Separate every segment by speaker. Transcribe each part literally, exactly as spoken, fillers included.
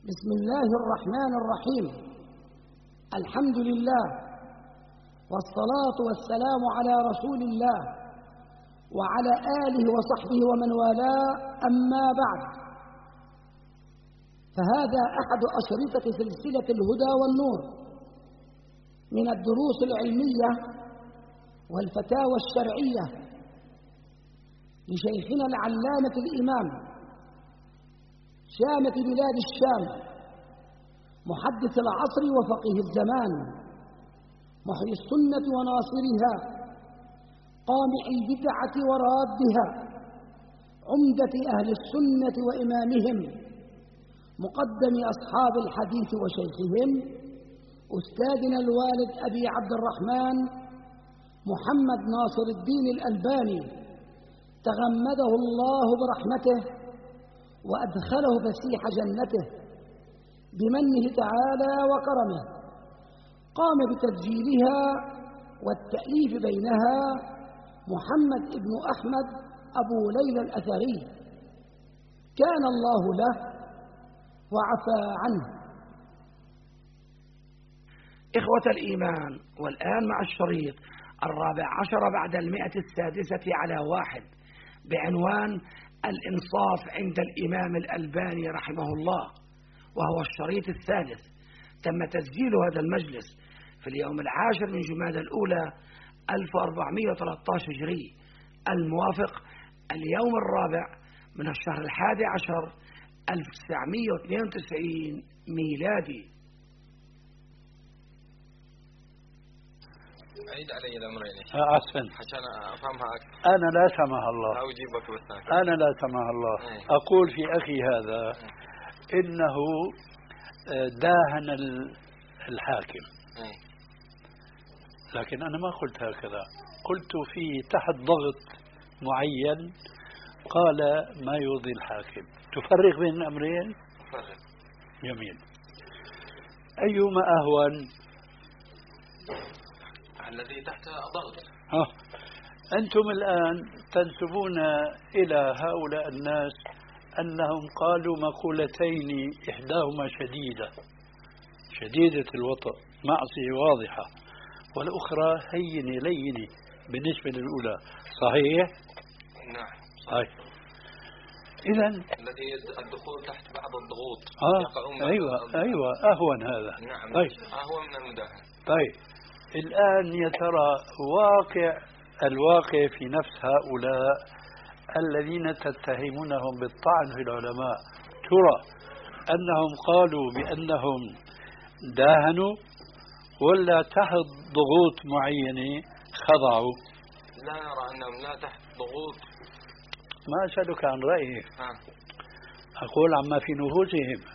Speaker 1: بسم الله الرحمن الرحيم. الحمد لله والصلاة والسلام على رسول الله وعلى آله وصحبه ومن والاه، أما بعد، فهذا أحد أشرطة سلسلة الهدى والنور من الدروس العلمية والفتاوى الشرعية لشيخنا العلامة الإمام شامة بلاد الشام، محدث العصر وفقيه الزمان، محيي السنة وناصرها، قامع البدعة ورادها، عمدة أهل السنة وإمامهم، مقدم أصحاب الحديث وشيخهم، أستاذنا الوالد أبي عبد الرحمن محمد ناصر الدين الألباني، تغمده الله برحمته وأدخله فسيح جنته بمنه تعالى وكرمه. قام بتسجيلها والتأليف بينها محمد بن أحمد أبو ليلى الأثري، كان الله له وعفى عنه.
Speaker 2: إخوة الإيمان، والآن مع الشريط الرابع عشر بعد المئة السادسة على واحد بعنوان الإنصاف عند الإمام الألباني رحمه الله، وهو الشريط الثالث. تم تسجيل هذا المجلس في اليوم العاشر من جمادى الأولى ألف وأربعمئة وثلاثة عشر هجري، الموافق اليوم الرابع من الشهر الحادي عشر ألف وتسعمئة واثنين وتسعين ميلادي.
Speaker 3: أعيد علي الأمرين
Speaker 4: أحسن
Speaker 3: عشان أفهمها أكثر.
Speaker 4: أنا لا سمح الله
Speaker 3: أو أجيبك بس
Speaker 4: أنا لا سمح الله
Speaker 3: أيه.
Speaker 4: أقول في أخي هذا أيه. إنه داهن الحاكم
Speaker 3: أيه.
Speaker 4: لكن أنا ما قلت هكذا، قلت في تحت ضغط معين قال ما يرضي الحاكم. تفرق بين الأمرين؟
Speaker 3: فرق.
Speaker 4: جميل. أيهما أهون؟
Speaker 3: الذي تحت ضغط.
Speaker 4: ها. أنتم الآن تنسبون إلى هؤلاء الناس أنهم قالوا مقولتين، إحداهما شديدة شديدة الوطأ، معصية واضحة، والأخرى هينة لينة بالنسبة للأولى. صحيح؟
Speaker 3: نعم
Speaker 4: صحيح. إذن
Speaker 3: الذي الدخول تحت بعض الضغوط.
Speaker 4: آه. أيوة أيوة أهون هذا.
Speaker 3: نعم.
Speaker 4: طيب.
Speaker 3: أهون من المداهنة.
Speaker 4: طيب الآن يا ترى واقع الواقع في نفس هؤلاء الذين تتهمونهم بالطعن في العلماء، ترى أنهم قالوا بأنهم داهنوا ولا تحت ضغوط معينة خضعوا؟
Speaker 3: لا نرى أنهم لا تحت ضغوط.
Speaker 4: ما أسألك عن رأيهم،
Speaker 3: ها.
Speaker 4: أقول عما في نفوسهم.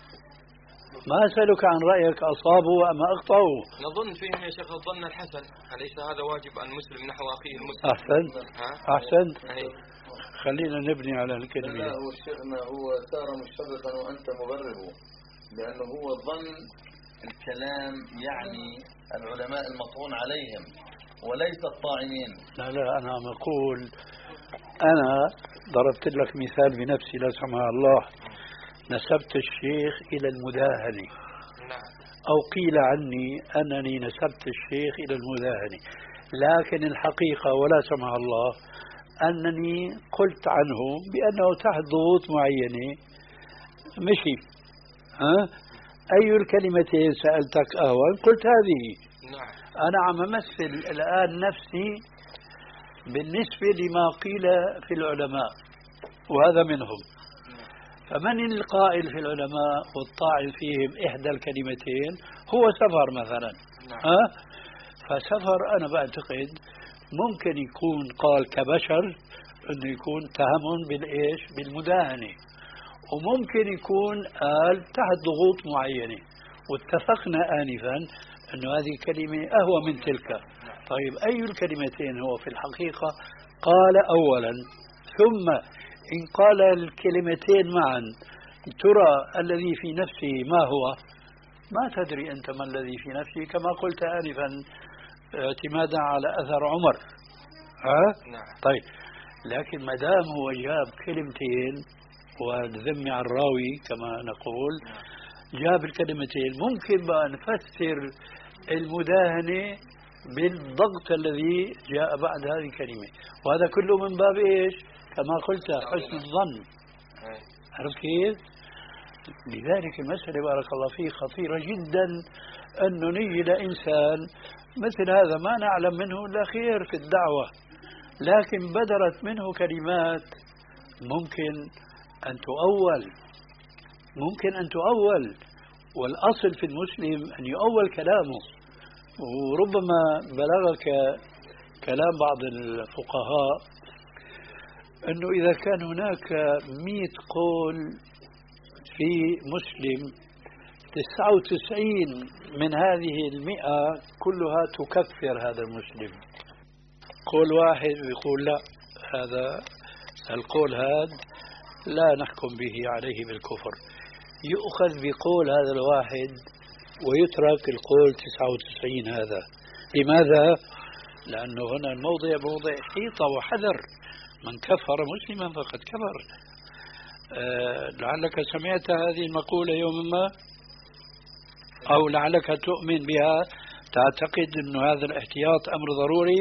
Speaker 4: ما أسألك عن رأيك أصابوا أم أخطأوا.
Speaker 3: نظن فيهم يا شيخ الظن الحسن، أليس هذا واجب أن مسلم نحو أخيه المسلم؟
Speaker 4: أحسنت.
Speaker 3: ها؟
Speaker 4: أحسنت.
Speaker 3: أي.
Speaker 4: خلينا نبني على الكلمة.
Speaker 5: لا هو شيخنا هو صار مشتبكا وأنت مبرره، لأنه هو ظن الكلام يعني العلماء المطعون عليهم وليس الطاعنين.
Speaker 4: لا لا أنا عم أقول، أنا ضربت لك مثال بنفسي لا سمح الله، نسبت الشيخ إلى المداهنة.
Speaker 3: نعم.
Speaker 4: أو قيل عني أنني نسبت الشيخ إلى المداهنة، لكن الحقيقة ولا سمح الله أنني قلت عنه بأنه تحت ضغوط معينة مشي. ها؟ أي الكلمتين سألتك أهون؟ قلت هذه.
Speaker 3: نعم.
Speaker 4: أنا عم أمثل الآن نفسي بالنسبة لما قيل في العلماء وهذا منهم. فمن القائل في العلماء والطاعن فيهم إحدى الكلمتين هو سفر مثلا.
Speaker 3: نعم.
Speaker 4: ها؟ فسفر أنا بعتقد ممكن يكون قال كبشر أنه يكون تهم بالإيش؟ بالمداهنة، وممكن يكون قال تحت ضغوط معينة، واتفقنا آنفا أنه هذه الكلمة أهوى من تلك. طيب أي الكلمتين هو في الحقيقة؟ قال أولا، ثم إن قال الكلمتين معا ترى الذي في نفسه ما هو؟ ما تدري أنت ما الذي في نفسه، كما قلت آنفا اعتمادا على أثر عمر. ها؟
Speaker 3: نعم.
Speaker 4: طيب لكن ما دام هو جاب كلمتين والذم على الراوي كما نقول، جاب الكلمتين. ممكن بقى نفسر المداهنة بالضغط الذي جاء بعد هذه الكلمة، وهذا كله من باب إيش؟ كما قلت حسن الظن. عرفت كيف؟ لذلك المسألة بارك الله فيه خطيرة جدا، أنه نيجي لإنسان مثل هذا ما نعلم منه إلا خير في الدعوة، لكن بدرت منه كلمات ممكن أن تؤول، ممكن أن تؤول، والأصل في المسلم أن يؤول كلامه. وربما بلغك كلام بعض الفقهاء أنه إذا كان هناك مئة قول في مسلم، تسعة وتسعين من هذه المئة كلها تكفر هذا المسلم. قول واحد يقول لا، هذا القول هذا لا نحكم به عليه بالكفر، يؤخذ بقول هذا الواحد ويترك القول تسعة وتسعين. هذا لماذا؟ لأنه هنا الموضع موضع حيطة وحذر، من كفر مسلما فقد كفر. أه لعلك سمعت هذه المقولة يوما ما، أو لعلك تؤمن بها، تعتقد أن هذا الاحتياط أمر ضروري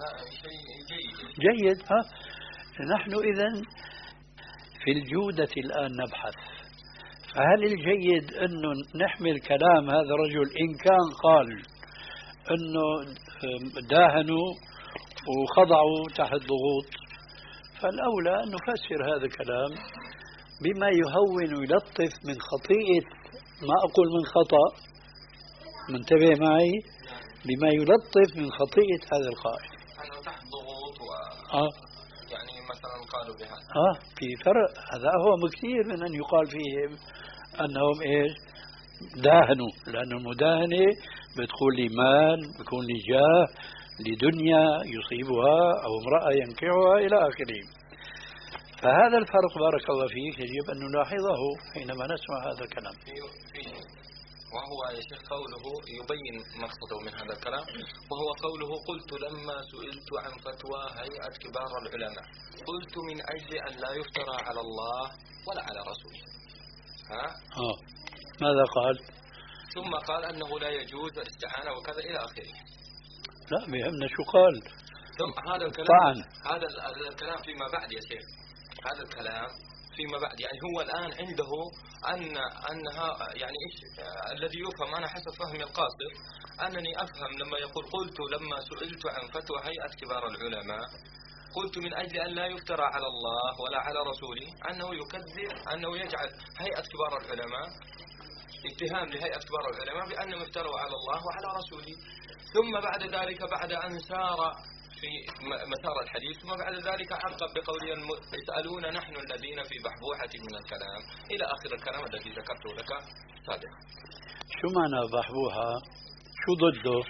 Speaker 4: جيد. ها؟ نحن إذن في الجودة الآن نبحث، فهل الجيد أنه نحمل كلام هذا الرجل إن كان قال أنه داهنوا وخضعوا تحت ضغوط، فالأولى أن نفسر هذا الكلام بما يهون ويلطف من خطيئة، ما أقول من خطأ، منتبه معي، بما يلطف من خطيئة هذا القائل.
Speaker 3: أنه تحت ضغوط و...
Speaker 4: آه.
Speaker 3: يعني مثلا قالوا بهذا
Speaker 4: آه في فرق، هذا هو كثير من أن يقال فيهم أنهم إيش؟ داهنوا، لأن المداهنة بتكون لي مال، بتكون لي جاه، لدنيا يصيبها أو امرأة ينكحها إلى آخره. فهذا الفرق بارك الله فيك يجب أن نلاحظه حينما نسمع هذا الكلام.
Speaker 3: وهو يا شيخ قوله يبين مقصده من هذا الكلام، وهو قوله قلت لما سئلت عن فتوى هيئة كبار العلماء قلت من أجل أن لا يفترى على الله ولا على رسوله. ها؟
Speaker 4: آه. ماذا قال؟
Speaker 3: ثم قال أنه لا يجوز الاستعانة وكذا إلى آخره.
Speaker 4: لا بيهمنا شو قال.
Speaker 3: ثم هذا الكلام
Speaker 4: طبعا.
Speaker 3: هذا الكلام فيما بعد يا شيخ، هذا الكلام فيما بعد، يعني هو الآن عنده أن أنها يعني إيش الذي يفهم، أنا حسب فهمي القاصر أنني أفهم لما يقول قلت لما سئلت عن فتوى هيئة كبار العلماء قلت من أجل أن لا يفترى على الله ولا على رسوله، أنه يكذب، أنه يجعل هيئة كبار العلماء اتهام لهيئة كبار العلماء بأنهم افتروا على الله وعلى رسوله. ثم بعد ذلك بعد أن سار في مسار الحديث، ثم بعد ذلك عقب بقوله يسألون نحن الذين في بحبوحة من الكلام إلى آخر الكلام الذي ذكرته لك سابقا.
Speaker 4: شو معنى بحبوحة؟ شو ضده؟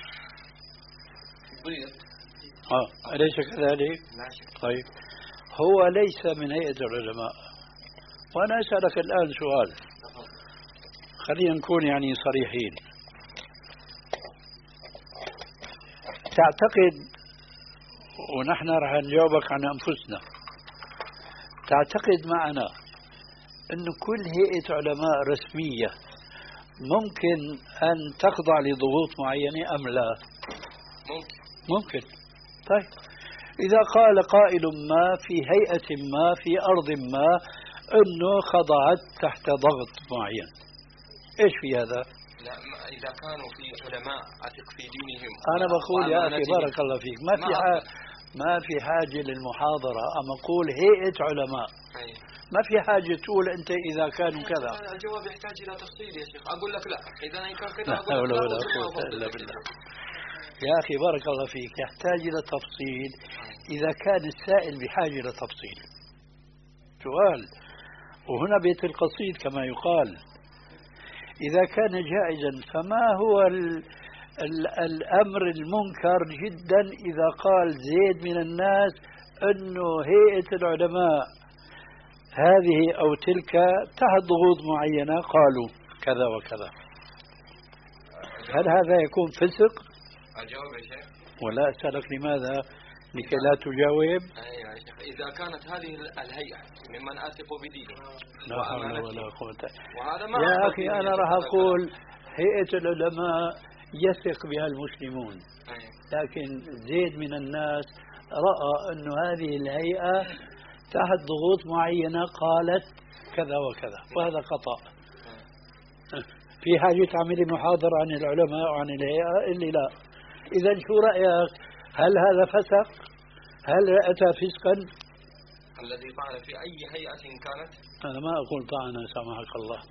Speaker 4: اه أليس كذلك؟ طيب هو ليس من هيئة العلماء، وأنا أسألك الآن سؤال، خلينا نكون يعني صريحين. تعتقد، ونحن رح نجاوبك عن أنفسنا، تعتقد معنا أن كل هيئة علماء رسمية ممكن أن تخضع لضغوط معينة أم لا؟
Speaker 3: ممكن.
Speaker 4: ممكن. طيب إذا قال قائل ما في هيئة ما في أرض ما أنه خضعت تحت ضغط معين، إيش في هذا؟
Speaker 3: لا، إذا كانوا في علماء أثق في دينهم.
Speaker 4: أنا بقول يا أخي بارك الله فيك، ما في حاجة ما في حاجة للمحاضرة، أما أقول هيئة علماء.
Speaker 3: أي.
Speaker 4: ما في حاجة تقول أنت إذا كانوا كذا.
Speaker 3: الجواب يحتاج إلى تفصيل يا شيخ، أقول لك لا، إذا إن كان كذا
Speaker 4: لا
Speaker 3: أقول
Speaker 4: حول
Speaker 3: لك
Speaker 4: ولا قوة إلا بالله. يا أخي بارك الله فيك، يحتاج إلى تفصيل إذا كان السائل بحاجة إلى تفصيل. سؤال، وهنا بيت القصيد كما يقال، إذا كان جائزا فما هو ال ال الأمر المنكر جدا إذا قال زيد من الناس أنه هيئة العلماء هذه أو تلك تحت ضغوط معينة قالوا كذا وكذا، هل هذا يكون فسق؟
Speaker 3: أجاوب يا شيخ؟
Speaker 4: ولا أسألك لماذا لكي لا تجاوب؟
Speaker 3: أي أي شيخ إذا كانت هذه الهيئة ممن أثق بدينه
Speaker 4: لا حول ولا قوة.
Speaker 3: وهذا ما
Speaker 4: يا أخي أنا راح أقول هيئة العلماء يثق بها المسلمون، لكن زيد من الناس رأى أن هذه الهيئة تحت ضغوط معينة قالت كذا وكذا، وهذا خطأ. في حاجة تعملي محاضرة عن العلماء وعن الهيئة اللي لا. إذا شو رأيك؟ هل هذا فسق؟ هل أتى فسقا؟
Speaker 3: الذي طعن في أي هيئة كانت؟
Speaker 4: أنا ما أقول طعن سامحك الله،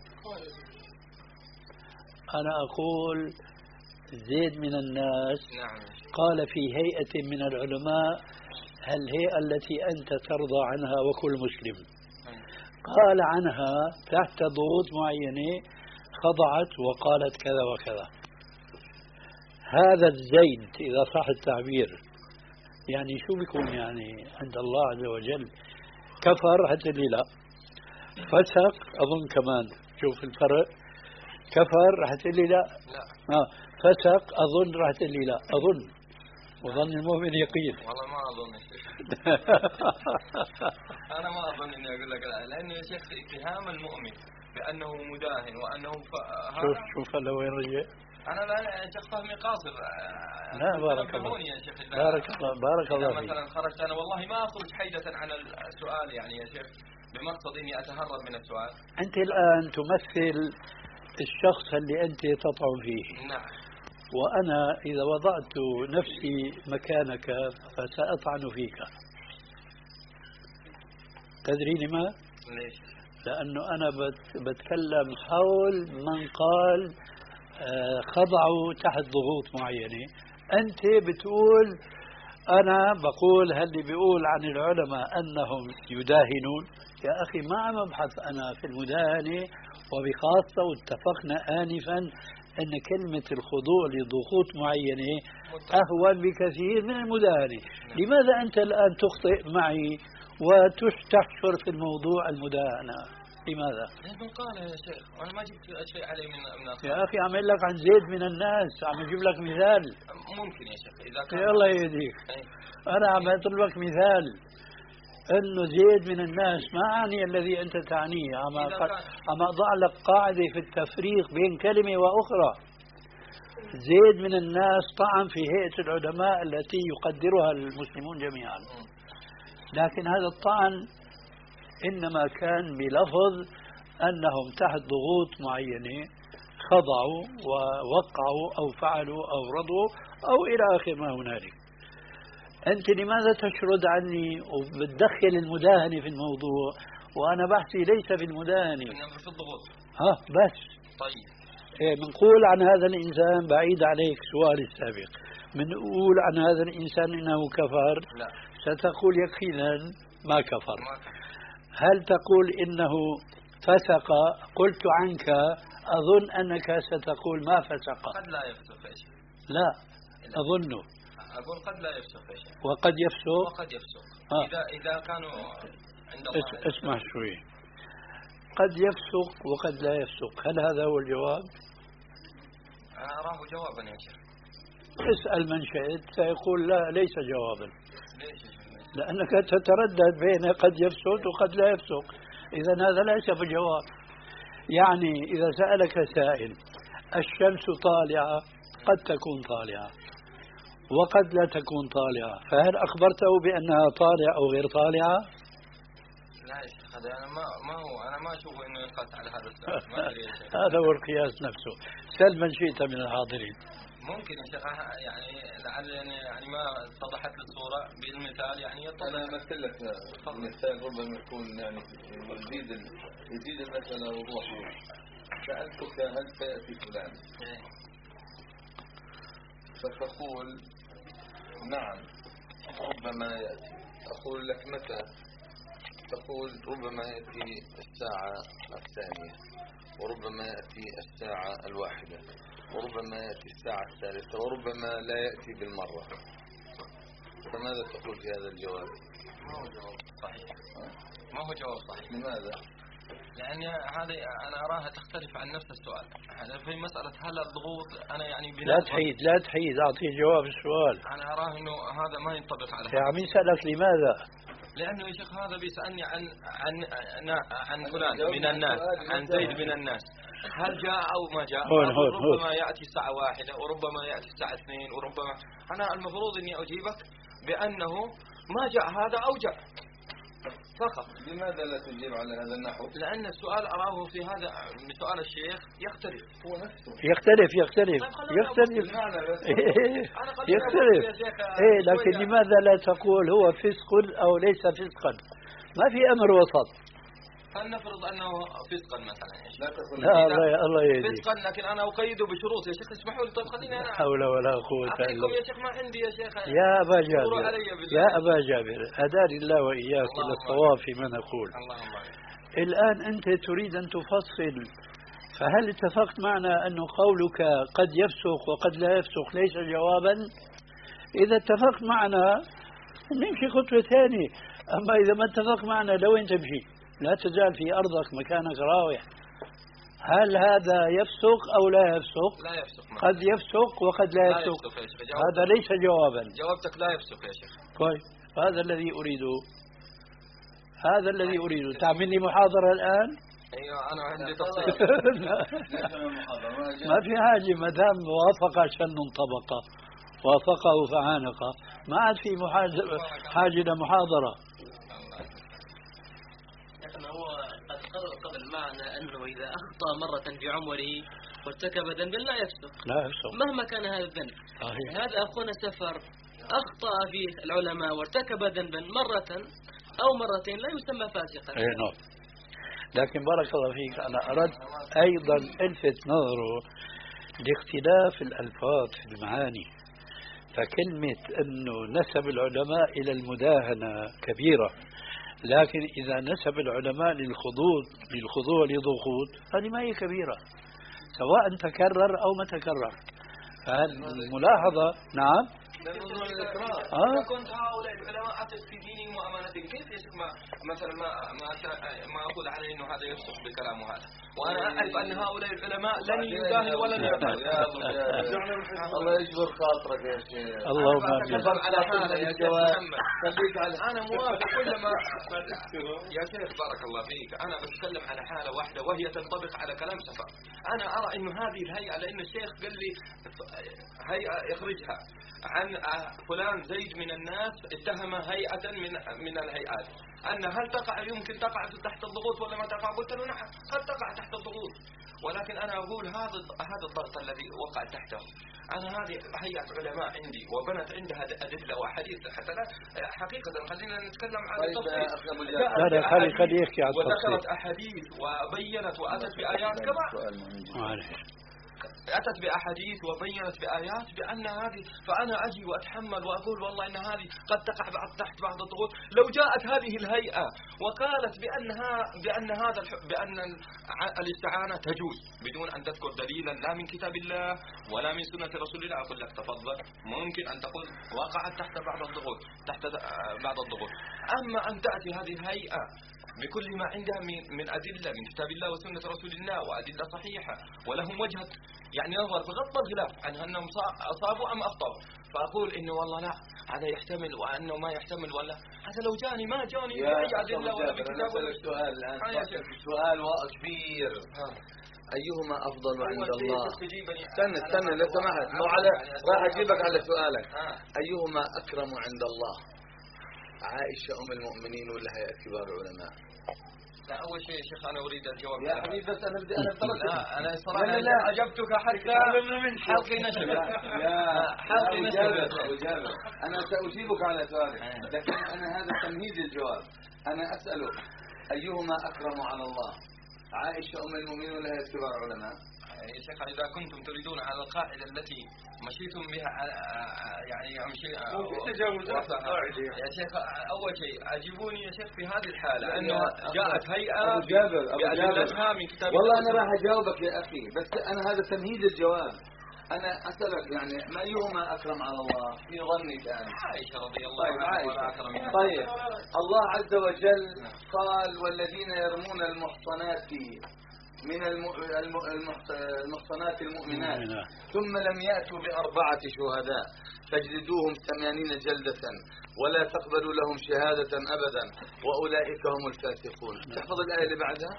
Speaker 4: أنا أقول زيد من الناس قال في هيئة من العلماء الهيئة التي أنت ترضى عنها وكل مسلم، قال عنها تحت ضغوط معينة خضعت وقالت كذا وكذا. هذا الزيد إذا صح التعبير يعني شو بيكون يعني عند الله عز وجل؟ كفر حتى لي لا، فسق أظن كمان، شوف الفرق، كفر راح تقول لي لا
Speaker 3: لا
Speaker 4: آه. فسق أظن راح تقول لي لا أظن، وظن المؤمن يقين.
Speaker 3: والله ما أظن أنا ما أظن إني أقول لك لا، لأنه يا شيخ اتهام المؤمن بأنه مداهن وأنه ف...
Speaker 4: شوف شوف هلا وين رجع.
Speaker 3: أنا لا يا شيخ فهمي قاصر.
Speaker 4: لا بارك الله
Speaker 3: يا شيخ
Speaker 4: بارك الله بارك الله فيك.
Speaker 3: مثلا خرجت أنا والله ما أخرج حيدة عن السؤال يعني يا شيخ بمقصد إني أتهرب من السؤال.
Speaker 4: أنت الآن تمثل الشخص اللي أنت تطعن فيه.
Speaker 3: نعم.
Speaker 4: وأنا إذا وضعت نفسي مكانك فسأطعن فيك. تدري لما؟
Speaker 3: ليش؟
Speaker 4: لأنه أنا بتكلم حول من قال خضعوا تحت ضغوط معينة. أنت بتقول أنا بقول هل بيقول عن العلماء أنهم يداهنون. يا أخي ما عم أبحث أنا في المداهنة، وبخاصة واتفقنا آنفا أن كلمة الخضوع لضغوط معينة أهون بكثير من المداهنة. لماذا أنت الآن تخطئ معي وتحشر في الموضوع المداهنة؟ لماذا؟
Speaker 3: من قال يا شيخ أنا ما جبت شيء عليه من من
Speaker 4: يا أخي عم لك عن زيد من الناس، عم أجيب لك مثال.
Speaker 3: ممكن يا شيخ إذا كان
Speaker 4: يا الله يهديك. أنا عم أضرب لك مثال إنه زيد من الناس، ما أعني الذي أنت تعنيه. عم عم أضع لك قاعدة في التفريق بين كلمة وأخرى. زيد من الناس طعن في هيئة العلماء التي يقدرها المسلمون جميعا، لكن هذا الطعن إنما كان بلفظ أنهم تحت ضغوط معينة خضعوا ووقعوا أو فعلوا أو رضوا أو إلى آخر ما هنالك. أنت لماذا تشرد عني وبتدخل المداهنة في الموضوع وأنا بحثي ليس في المداهنة؟
Speaker 3: في الضغوط.
Speaker 4: ها بس.
Speaker 3: طيب.
Speaker 4: إيه بنقول عن هذا الإنسان بعيد عليك سؤال السابق، بنقول عن هذا الإنسان إنه كفر.
Speaker 3: لا.
Speaker 4: ستقول يقينا ما كفر.
Speaker 3: ما كفر.
Speaker 4: هل تقول إنه فسق؟ قلت عنك أظن أنك ستقول ما فسق.
Speaker 3: قد لا يفسق يا شيخ.
Speaker 4: لا أظنه.
Speaker 3: أقول قد لا يفسق يا شيخ.
Speaker 4: وقد يفسق.
Speaker 3: وقد يفسق.
Speaker 4: آه.
Speaker 3: إذا إذا كانوا عند الله.
Speaker 4: اس اسمع شوي. قد يفسق وقد لا يفسق، هل هذا هو الجواب؟
Speaker 3: أنا أراه جوابا يا شيخ.
Speaker 4: اسأل من شئت سيقول لا ليس جوابا.
Speaker 3: ليش يا شيخ؟
Speaker 4: لأنك تتردد بين قد يفسد وقد لا يفسق، إذا هذا ليس بجواب. يعني إذا سألك سائل الشمس طالعة، قد تكون طالعة وقد لا تكون طالعة، فهل أخبرته بأنها طالعة أو غير طالعة؟
Speaker 3: لا يا شيخ هذا أنا ما ما هو أنا ما أشوفه إنه ينقاس على هذا السؤال. ما أدري يا شيخ.
Speaker 4: هذا هو القياس نفسه. سل من شئت من الحاضرين.
Speaker 3: ممكن يا شيخ يعني لعل يعني ما اتضحت الصورة بالمثال يعني يتضح.
Speaker 5: أنا أمثل لك مثال ربما يكون يعني يزيد يزيد المسألة وضوحا. سألتك هل سيأتي فلان؟ فتقول نعم ربما يأتي. أقول لك متى؟ تقول ربما يأتي الساعة الثانية، وربما يأتي الساعة الواحدة، وربما يأتي الساعة الثالثة، وربما لا يأتي بالمرة. فماذا تقول في هذا الجواب؟
Speaker 3: ما هو جواب صحيح. ما هو جواب صحيح.
Speaker 5: لماذا؟
Speaker 3: يعني هذه أنا أراها تختلف عن نفس السؤال. في مسألة هل الضغوط أنا يعني
Speaker 4: لا تحيد لا تحيد أعطيه جواب السؤال.
Speaker 3: أنا أراه إنه هذا ما ينطبق على
Speaker 4: يا عم يسألك لماذا؟
Speaker 3: لأنه يا شيخ هذا بيسألني عن عن عن فلان من الناس، عن زيد من الناس، هل جاء أو ما جاء؟
Speaker 4: هون هون
Speaker 3: ربما
Speaker 4: هون.
Speaker 3: يأتي الساعة واحدة وربما يأتي الساعة اثنين وربما. أنا المفروض إني أجيبك بأنه ما جاء هذا أو جاء فقط.
Speaker 5: لماذا لا تجيب على هذا النحو؟
Speaker 3: لأن السؤال أراه في هذا من سؤال الشيخ يختلف.
Speaker 5: هو نفسه
Speaker 4: يختلف يختلف يختلف يختلف. إيه لكن لماذا لا تقول هو فسق أو ليس فسقا؟ ما في أمر وسط.
Speaker 3: فلنفرض أنه فسقا مثلا يا شيخ.
Speaker 5: لا تقول
Speaker 4: لا الله الله يهديك.
Speaker 3: فسقا لكن أنا أقيده بشروط يا شيخ. اسمحوا لي طب خليني أنا.
Speaker 4: لا حول ولا قوة إلا
Speaker 3: أعطيكم
Speaker 4: بالله.
Speaker 3: يا شيخ ما عندي يا شيخ.
Speaker 4: يا أبا جابر يا أبا جابر هداني الله وإياك إلى الصواب فيما نقول.
Speaker 3: اللهم
Speaker 4: الآن أنت تريد أن تفصل، فهل اتفقت معنا أن قولك قد يفسق وقد لا يفسق ليس جوابا؟ إذا اتفقت معنا نمشي خطوة ثانية، أما إذا ما اتفق معنا لوين تمشي؟ لا تزال في أرضك مكانك راوح. هل هذا يفسق أو لا يفسق؟
Speaker 3: لا يفسق.
Speaker 4: قد يفسق وقد لا يفسق. هذا ليس جوابا.
Speaker 3: جوابتك لا يفسق يا شيخ.
Speaker 4: طيب هذا الذي أريده، هذا الذي أريده. تعمل لي محاضرة الآن؟
Speaker 3: ايوه انا عندي تفصيل.
Speaker 4: ما في حاجة ما دام وافق شن طبقة وافقه فعانقه، ما عاد في حاجة لمحاضرة.
Speaker 6: هو قد قرر قبل معنا أنه إذا أخطأ مرة في عمره وارتكب ذنبا لا يفسق
Speaker 4: لا يفسق
Speaker 6: مهما كان هذا الذنب.
Speaker 4: صحيح.
Speaker 6: هذا أخونا سفر أخطأ فيه العلماء وارتكب ذنبا مرة أو مرتين لا يسمى فاسقا.
Speaker 4: أي نعم. لكن بارك الله فيك أنا أردت أيضا ألفت نظره لاختلاف الألفاظ في المعاني. فكلمة أنه نسب العلماء إلى المداهنة كبيرة، لكن إذا نسب العلماء للخضوع للخضوع لضغوط هذه ما هي كبيرة سواء تكرر أو ما تكرر. فالملاحظة نعم.
Speaker 3: آه. إذا كنت هؤلاء العلماء أثق في دينهم وأمانتهم كيف يشك ما مثلا ما ما ما أقول عليه إنه هذا يفسق بكلامه هذا وأنا أعرف أن هؤلاء العلماء لن يداهن ولن يفعل.
Speaker 5: الله يجبر خاطرك يا شيخ.
Speaker 4: اللهم
Speaker 3: آمين. على حالة يا شيخ محمد. أنا موافق كلما يا شيخ بارك الله فيك. أنا بتكلم على حالة واحدة وهي تنطبق على كلام سفر. أنا أرى إنه هذه الهيئة لأن الشيخ قال لي هيئة يخرجها عن فلان زيد من الناس اتهم هيئة من من الهيئات أن هل تقع يمكن تقع تحت الضغوط ولا ما تقع؟ قلت له نعم قد تقع تحت الضغوط، ولكن أنا أقول هذا هذا الضغط الذي وقع تحته أنا هذه هيئة علماء عندي وبنت عندها أدلة وحديث حتى لا حقيقة خلينا نتكلم عن التفصيل.
Speaker 4: لا لا خلي خلي يحكي عن التفصيل.
Speaker 3: وذكرت أحاديث وبينت وأتت بآيات كما أتت بأحاديث وبينت بآيات بأن هذه، فأنا أجي وأتحمل وأقول والله إن هذه قد تقع بعض تحت بعض الضغوط. لو جاءت هذه الهيئة وقالت بأنها بأن هذا بأن الاستعانة تجوز بدون أن تذكر دليلا لا من كتاب الله ولا من سنة رسول الله، أقول لك تفضل ممكن أن تقول وقعت تحت بعض الضغوط تحت بعض الضغوط. أما أن تأتي هذه الهيئة بكل ما عندها من من أدلة من كتاب الله وسنة رسول الله وأدلة صحيحة ولهم وجهة يعني نظر بغض الخلاف عن أنهم أصابوا أم أخطأوا، فأقول إنه والله لا هذا يحتمل وأنه ما يحتمل ولا هذا لو جاني ما جاني بأي أدلة ولا بكتاب ولا
Speaker 5: السؤال الآن سؤال كبير. أيهما أفضل عند الله؟ استنى استنى لو سمحت مو على راح أجيبك على سؤالك. أيهما أكرم عند الله؟ عائشة أم المؤمنين ولا هيئة كبار العلماء؟
Speaker 3: لا أول شيء يا شيخ أنا أريد الجواب
Speaker 5: يا حبيبي بس أنا بدي أنا بدي
Speaker 3: لا أنا صراحة لا لا أجبتك حتى من حلقي نشر
Speaker 5: يا
Speaker 3: حلقي نشر.
Speaker 5: أنا سأجيبك على سؤالك لكن أنا هذا تمهيد الجواب. أنا أسألك أيهما أكرم على الله؟ عائشة أم المؤمنين ولا هيئة كبار العلماء؟
Speaker 3: يا شيخ إذا كنتم تريدون على القاعدة التي مشيتم بها يعني أمشي يا شيخ أول شيء أجيبوني يا شيخ في هذه الحالة أنه جاءت هيئة
Speaker 5: أبو جابر أبو جابر
Speaker 3: من كتاب
Speaker 5: والله أنا راح أجاوبك يا أخي بس أنا هذا تمهيد الجواب. أنا أسألك يعني ما أيهما أكرم على الله في ظنك أنت؟
Speaker 3: عائشة رضي الله
Speaker 5: طيب
Speaker 3: عنها.
Speaker 5: عائشة. طيب الله عز وجل قال والذين يرمون المحصنات من المحصنات المؤمنات ثم لم يأتوا بأربعة شهداء فاجلدوهم ثمانين جلدة ولا تقبلوا لهم شهادة أبدا وأولئك هم الفاسقون. تحفظ الآية اللي بعدها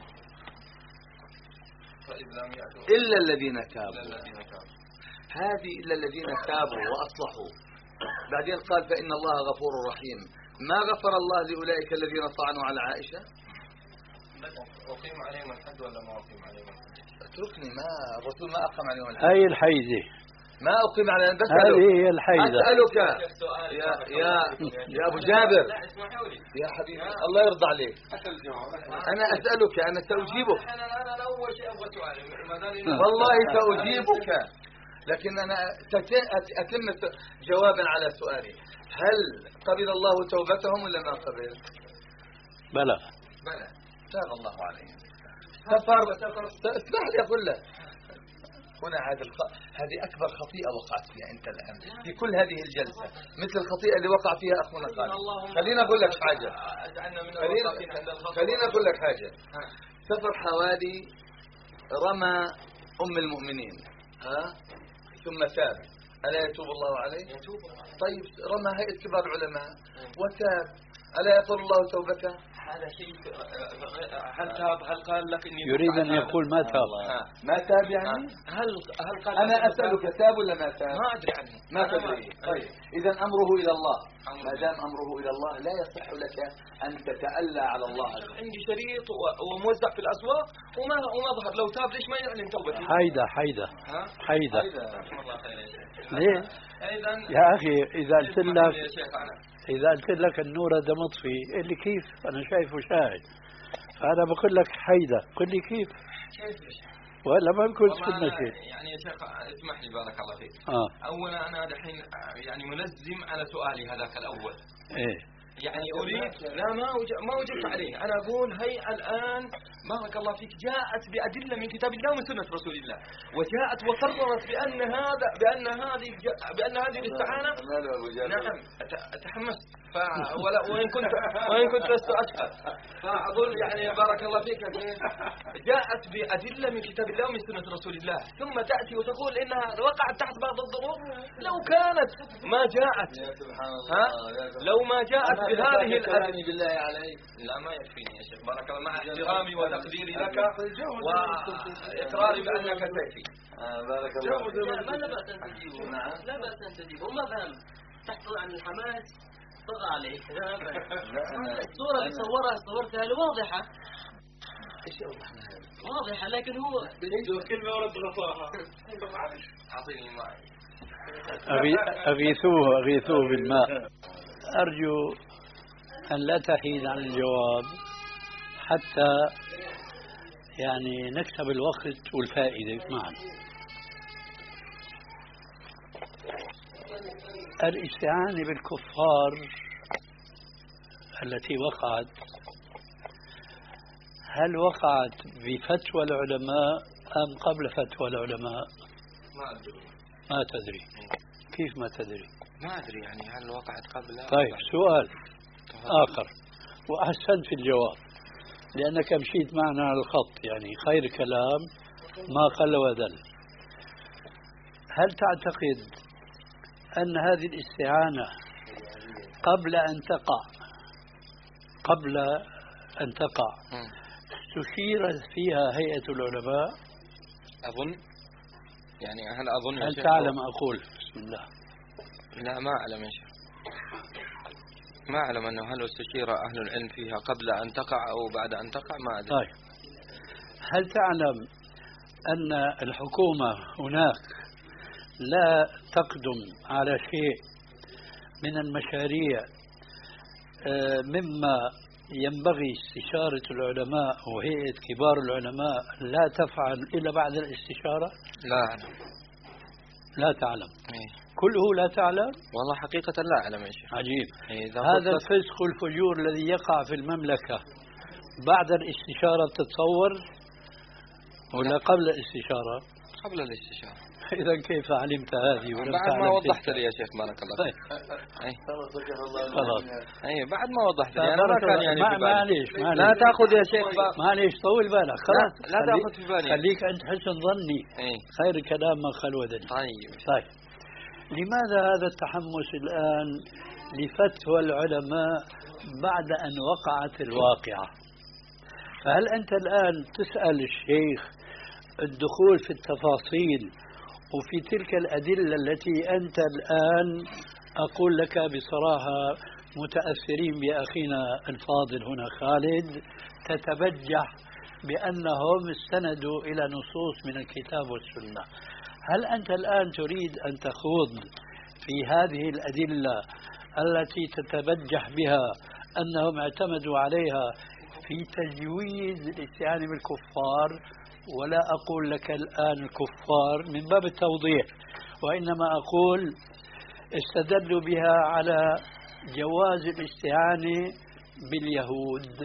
Speaker 5: إلا الذين تابوا. هذه إلا الذين تابوا وأصلحوا. بعدين قال فإن الله غفور رحيم. ما غفر الله لأولئك الذين طعنوا على عائشة؟
Speaker 3: أقيم عليهم الحد ولا ما أقيم عليهم الحد؟
Speaker 5: اتركني. ما الرسول ما أقام عليهم الحد.
Speaker 4: هاي الحيزة
Speaker 5: ما أقيم عليهم. بس
Speaker 4: هذه هي الحيزة.
Speaker 5: أسألك يا يا يا أبو جابر يا حبيبي الله يرضى عليك. أنا أسألك أنا سأجيبك.
Speaker 3: أنا أول شيء أبغى سؤال.
Speaker 5: والله سأجيبك لكن أنا أتم جوابا على سؤالي. هل قبل الله توبتهم ولا ما قبل؟
Speaker 4: بلى
Speaker 5: بلى تاب الله عليهم. سفر اسمح لي أقول لك هنا هذا الخ... هذه أكبر خطيئة وقعت فيها أنت الآن في كل هذه الجلسة مثل الخطيئة اللي وقع فيها أخونا خالد. خلينا أقول لك حاجة خلينا, خلينا أقول لك حاجة. سفر حوالي رمى أم المؤمنين ها ثم تاب ألا يتوب الله عليه؟ طيب رمى هيئة كبار العلماء وتاب ألا يقول الله توبته؟
Speaker 3: هذا شيء. هل تاب؟ هل قال لك إني
Speaker 4: يريد أن يقول ما تاب؟
Speaker 5: ما تاب يعني؟
Speaker 3: هل هل قال
Speaker 5: أنا أسألك تاب ولا ما تاب؟
Speaker 3: ما أدري عنه.
Speaker 5: ما تدري. طيب إذا أمره إلى الله. ما دام أمره إلى الله لا يصح لك أن تتألى على الله.
Speaker 3: عندي شريط وموزع في الأسواق وما وما ظهر. لو تاب ليش ما يعلن توبته؟
Speaker 4: حيدة حيدة حيدة.
Speaker 3: الله خير يا شيخ.
Speaker 4: ليه؟ يا أخي إذا قلت لك إذا قلت لك النور هذا مطفي اللي كيف أنا شايفه شاهد فأنا بقول لك حيدة قل لي كيف ولا ما بكون سنة شيء.
Speaker 3: يعني يا شيخ اسمح لي بارك الله فيك.
Speaker 4: آه.
Speaker 3: أولا أنا دحين يعني ملزم على سؤالي هذاك الأول.
Speaker 4: إيه
Speaker 3: يعني أريد لا ما ما وجدت عليه. أنا أقول هي الآن بارك الله فيك جاءت بأدلة من كتاب الله ومن سنة رسول الله وجاءت وقررت بأن هذا بأن هذه بأن هذه الاستعانة. نعم تحمست ولا وإن كنت وإن كنت لست أشقى فأقول يعني بارك الله فيك جاءت بأدلة من كتاب الله ومن سنة رسول الله ثم تأتي وتقول إنها وقعت تحت بعض الظروف. لو كانت ما جاءت ها لو ما جاءت بهذه الأدلة
Speaker 5: بالله عليك
Speaker 3: لا ما يكفيني يا شيخ بارك الله مع احترامي وتقديري لك وإقراري بأنك سيفي.
Speaker 5: بارك الله فيك.
Speaker 6: لا بأس أن تجيبه. لا بأس أن تجيبه. وما فهم تحصل عن الحماس طغى عليه. الصورة اللي صورها صورتها واضحة.
Speaker 5: ايش اوضحنا هذا؟
Speaker 6: واضحة لكن هو
Speaker 3: بده كلمة ورد غطاها. أعطيني ماء.
Speaker 4: أغيثوه أغيثوه بالماء. أرجو أن لا تحيد عن الجواب حتى يعني نكسب الوقت والفائدة معا. الاستعانة بالكفار التي وقعت هل وقعت بفتوى العلماء أم قبل فتوى العلماء؟
Speaker 3: ما أدري.
Speaker 4: ما تدري. كيف ما تدري؟
Speaker 3: ما أدري يعني هل وقعت قبل.
Speaker 4: طيب سؤال آخر وأحسنت في الجواب لأنك مشيت معنا على الخط يعني خير كلام ما قل ودل. هل تعتقد أن هذه الاستعانة قبل أن تقع قبل أن تقع استشيرت فيها هيئة العلماء؟
Speaker 3: أظن يعني هل أظن
Speaker 4: هل تعلم أقول بسم الله؟
Speaker 3: لا ما أعلم يا شيخ. ما أعلم أنه هل استشير أهل العلم فيها قبل أن تقع أو بعد أن تقع ما أدري.
Speaker 4: طيب هل تعلم أن الحكومة هناك لا تقدم على شيء من المشاريع مما ينبغي استشارة العلماء وهيئة كبار العلماء لا تفعل إلا بعد الاستشارة؟
Speaker 3: لا أعلم.
Speaker 4: لا تعلم.
Speaker 3: إيه؟
Speaker 4: كله لا تعلم؟
Speaker 3: والله حقيقة لا أعلم يا شيخ.
Speaker 4: عجيب.
Speaker 3: إيه
Speaker 4: هذا الفسق والفجور الذي يقع في المملكة بعد الاستشارة تتصور ولا قبل الاستشارة؟
Speaker 3: قبل الاستشارة.
Speaker 4: إذا كيف علمت هذه ولم
Speaker 3: بعد ما وضحت لي يا شيخ بارك الله
Speaker 4: طيب.
Speaker 3: أي.
Speaker 4: خلاص
Speaker 3: أي بعد ما وضحت لي أنا ما كان يعني
Speaker 4: ما
Speaker 3: في بالي.
Speaker 4: معليش
Speaker 3: لا تأخذ يا شيخ
Speaker 4: معليش طول بالك خلاص
Speaker 3: لا, لا تأخذ في بالي
Speaker 4: خليك أنت حسن ظني
Speaker 3: أي.
Speaker 4: خير كلام ما خلو ودني.
Speaker 3: طيب
Speaker 4: طيب لماذا هذا التحمس الآن لفتوى العلماء بعد أن وقعت الواقعة؟ فهل أنت الآن تسأل الشيخ الدخول في التفاصيل وفي تلك الأدلة التي أنت الآن أقول لك بصراحة متأثرين بأخينا الفاضل هنا خالد تتبجح بأنهم استندوا إلى نصوص من الكتاب والسنة؟ هل أنت الآن تريد أن تخوض في هذه الأدلة التي تتبجح بها أنهم اعتمدوا عليها في تجويز الاستعانة بالكفار؟ ولا أقول لك الآن الكفار من باب التوضيح، وإنما أقول استدلوا بها على جواز الاستعانة باليهود.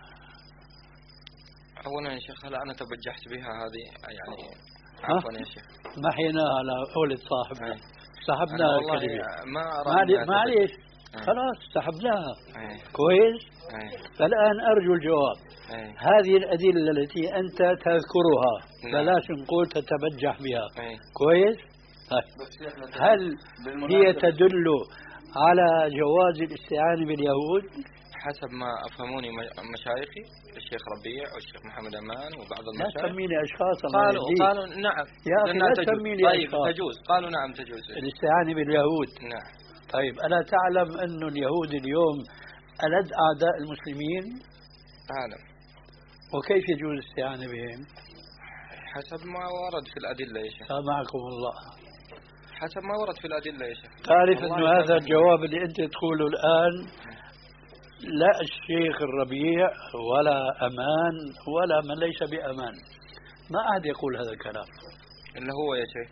Speaker 3: أولا يا شيخ هل أنا تبجحت بها هذه يعني عفوا يا شيخ
Speaker 4: محيناها على قولة صاحبنا سحبناها الكلمة
Speaker 3: ما
Speaker 4: معليش خلاص سحبناها كويس.
Speaker 3: أي.
Speaker 4: فالآن أرجو الجواب.
Speaker 3: أي.
Speaker 4: هذه الأدلة التي أنت تذكرها بلاش نقول تتبجح بها.
Speaker 3: أي.
Speaker 4: كويس. طيب. هل هي تدل على جواز الاستعانة باليهود؟
Speaker 3: حسب ما أفهموني مشايخي الشيخ ربيع والشيخ محمد أمان وبعض المشايخ
Speaker 4: لا تسميني أشخاص
Speaker 3: قالوا قالوا نعم
Speaker 4: يا أخي لا تسميني
Speaker 3: طيب
Speaker 4: أشخاص.
Speaker 3: تجوز قالوا نعم تجوز
Speaker 4: الاستعانة باليهود.
Speaker 3: نعم.
Speaker 4: طيب ألا تعلم أن اليهود اليوم ألد أعداء المسلمين؟
Speaker 3: أعلم.
Speaker 4: وكيف يجوز الاستعانة بهم؟
Speaker 3: حسب ما ورد في الأدلة يا شيخ.
Speaker 4: سامعكم الله.
Speaker 3: حسب ما ورد في الأدلة يا شيخ.
Speaker 4: تعرف أنه هذا الجواب اللي أنت تقوله الآن لا الشيخ الربيع ولا أمان ولا من ليس بأمان ما أحد يقول هذا الكلام
Speaker 3: إلا هو يا شيخ.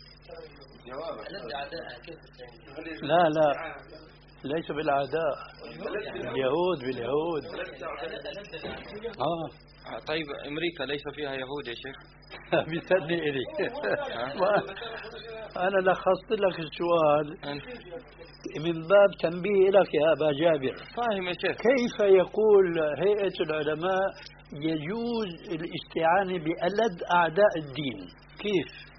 Speaker 4: لا لا ليس بالأعداء اليهود باليهود. آه.
Speaker 3: طيب أمريكا ليس فيها يهود يا شيخ؟
Speaker 4: بيسألني إلي أنا لخصت لك السؤال من باب تنبيه لك يا أبا جابر.
Speaker 3: فاهم يا شيخ.
Speaker 4: كيف يقول هيئة العلماء يجوز الاستعانة بألد أعداء الدين؟ كيف